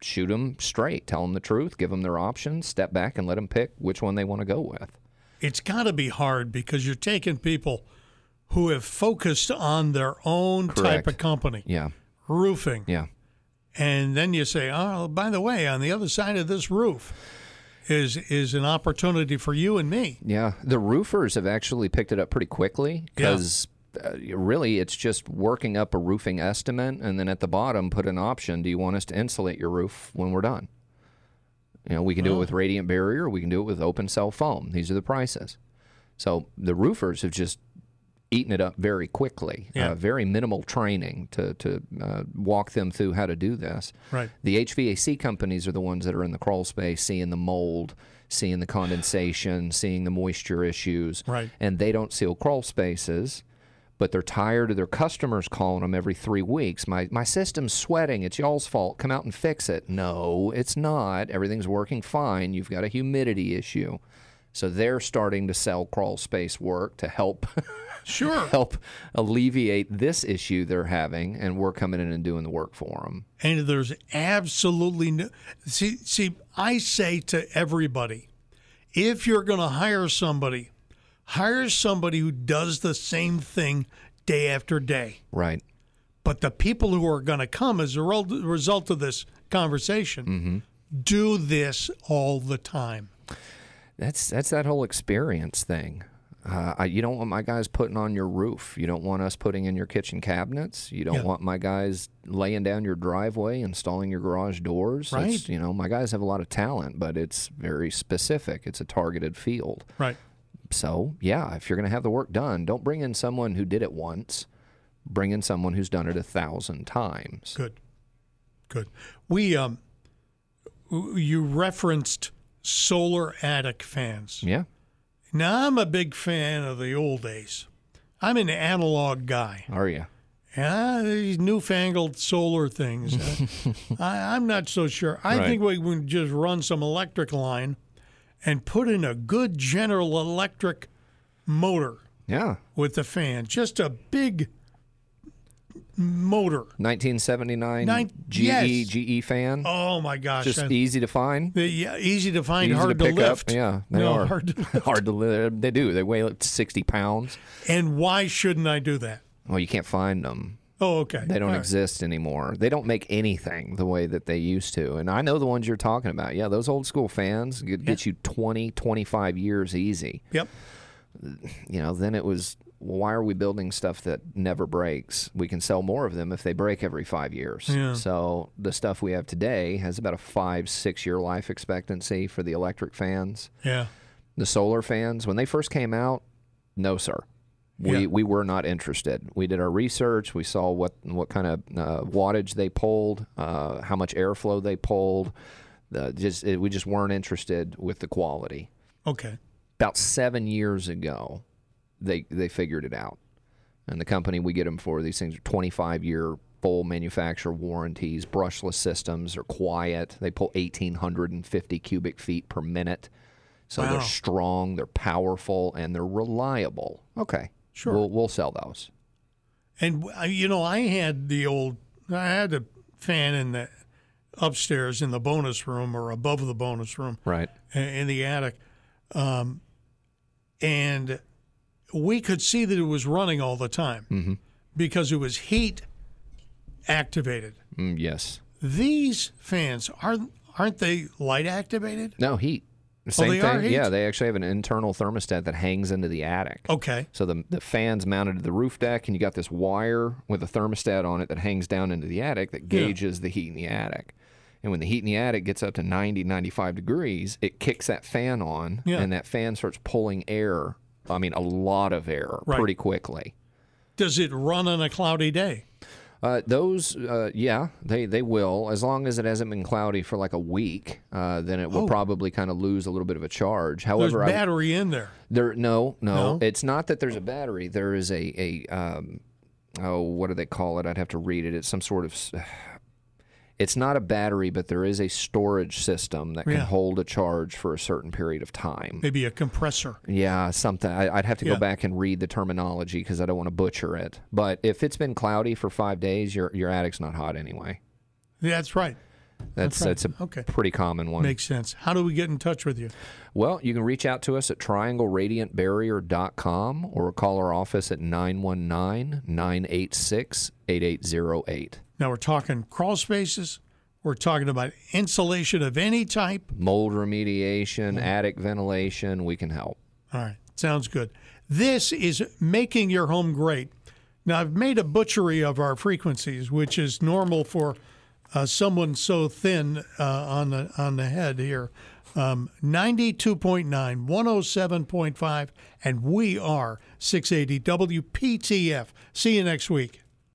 shoot them straight, tell them the truth, give them their options, step back and let them pick which one they want to go with.
It's got to be hard because you're taking people who have focused on their own
Correct.
type of company.
Yeah.
Roofing.
Yeah.
And then you say, oh, by the way, on the other side of this roof is is an opportunity for you and me.
Yeah. The roofers have actually picked it up pretty quickly because uh, really it's just working up a roofing estimate and then at the bottom put an option. Do you want us to insulate your roof when we're done? You know, we can do
Oh.
it with radiant barrier. We can do it with open cell foam. These are the prices. So the roofers have just eaten it up very quickly.
Yeah.
Uh, very minimal training to to uh, walk them through how to do this.
Right.
The H V A C companies are the ones that are in the crawl space, seeing the mold, seeing the condensation, seeing the moisture issues.
Right.
And they don't seal crawl spaces, but they're tired of their customers calling them every three weeks. My my system's sweating. It's y'all's fault. Come out and fix it. No, it's not. Everything's working fine. You've got a humidity issue. So they're starting to sell crawl space work to help
sure
help alleviate this issue they're having, and we're coming in and doing the work for them.
And there's absolutely no see see I say to everybody, if you're going to hire somebody, hire somebody who does the same thing day after day.
Right.
But the people who are going to come as a rel- result of this conversation
Mm-hmm.
do this all the time.
That's that's that whole experience thing. Uh, I, you don't want my guys putting on your roof. You don't want us putting in your kitchen cabinets. You don't
Yeah.
want my guys laying down your driveway, installing your garage doors.
Right.
It's, you know, my guys have a lot of talent, but it's very specific. It's a targeted field.
Right.
So, yeah, if you're going to have the work done, don't bring in someone who did it once. Bring in someone who's done it a thousand times.
Good. Good. We um you referenced solar attic fans.
Yeah.
Now, I'm a big fan of the old days. I'm an analog guy.
Are you?
Yeah, these newfangled solar things. uh, I, I'm not so sure. I
Right.
think we can just run some electric line and put in a good General Electric motor
Yeah.
with the fan. Just a big motor.
nineteen seventy-nine
Nine-
G E
yes.
G E fan.
Oh, my gosh.
Just
I-
easy to find.
the- yeah, easy to find,
Easy
hard
to
to,
pick
lift.
up. Yeah, they
no,
are.
hard to lift.
Hard to lift. They do. They weigh like sixty pounds.
And why shouldn't I do that?
Well, you can't find them.
Oh, okay.
They don't
All right.
exist anymore. They don't make anything the way that they used to. And I know the ones you're talking about. Yeah, those old school fans get, get you twenty, twenty-five years easy.
Yep.
You know, then it was, well, why are we building stuff that never breaks? We can sell more of them if they break every five years.
Yeah.
So the stuff we have today has about a five, six year life expectancy for the electric fans.
Yeah.
The solar fans, when they first came out, no, sir. We
Yeah.
we were not interested. We did our research. We saw what what kind of uh, wattage they pulled, uh, how much airflow they pulled. Uh, just it, we just weren't interested with the quality.
Okay.
About seven years ago, they they figured it out, and the company we get them for, these things are twenty-five year full manufacturer warranties. Brushless systems are quiet. They pull eighteen fifty cubic feet per minute. So
Wow.
they're strong, they're powerful, and they're reliable. Okay,
Sure.
We'll, we'll sell those.
And uh, you know, I had the old, I had a fan in the upstairs in the bonus room or above the bonus room,
Right.
i- in the attic, um, and we could see that it was running all the time
Mm-hmm.
because it was heat activated.
Mm, yes.
These fans aren't aren't they light activated?
No, heat. Same
they
thing.
are heat?
Yeah, they actually have an internal thermostat that hangs into the attic.
Okay.
So the the fan's mounted to the roof deck, and you got this wire with a thermostat on it that hangs down into the attic that
Yeah.
gauges the heat in the attic. And when the heat in the attic gets up to ninety, ninety-five degrees, it kicks that fan on,
Yeah.
and that fan starts pulling air. I mean, a lot of air
Right.
pretty quickly.
Does it run on a cloudy day?
Uh, those, uh, yeah, they, they will. As long as it hasn't been cloudy for like a week, uh, then it will
Oh.
probably kind of lose a little bit of a charge.
There's
However, I,
battery in there.
there no, no,
No?
it's not that there's a battery. There is a, a um, oh, what do they call it? I'd have to read it. It's some sort of, s- it's not a battery, but there is a storage system that can
Yeah.
hold a charge for a certain period of time.
Maybe a compressor.
Yeah, something. I, I'd have to
Yeah.
go back and read the terminology because I don't want to butcher it. But if it's been cloudy for five days, your your attic's not hot anyway.
That's right.
That's
That's
that's,
right.
a
Okay.
pretty common one.
Makes sense. How do we get in touch with you?
Well, you can reach out to us at triangle radiant barrier dot com or call our office at nine one nine, nine eight six, eight eight zero eight.
Now we're talking crawl spaces. We're talking about insulation of any type.
Mold remediation, attic ventilation, we can help.
All right. Sounds good. This is Making Your Home Great. Now, I've made a butchery of our frequencies, which is normal for uh, someone so thin uh, on the on the head here. Um, ninety-two point nine, one oh seven point five, and we are six eighty W P T F. See you next week.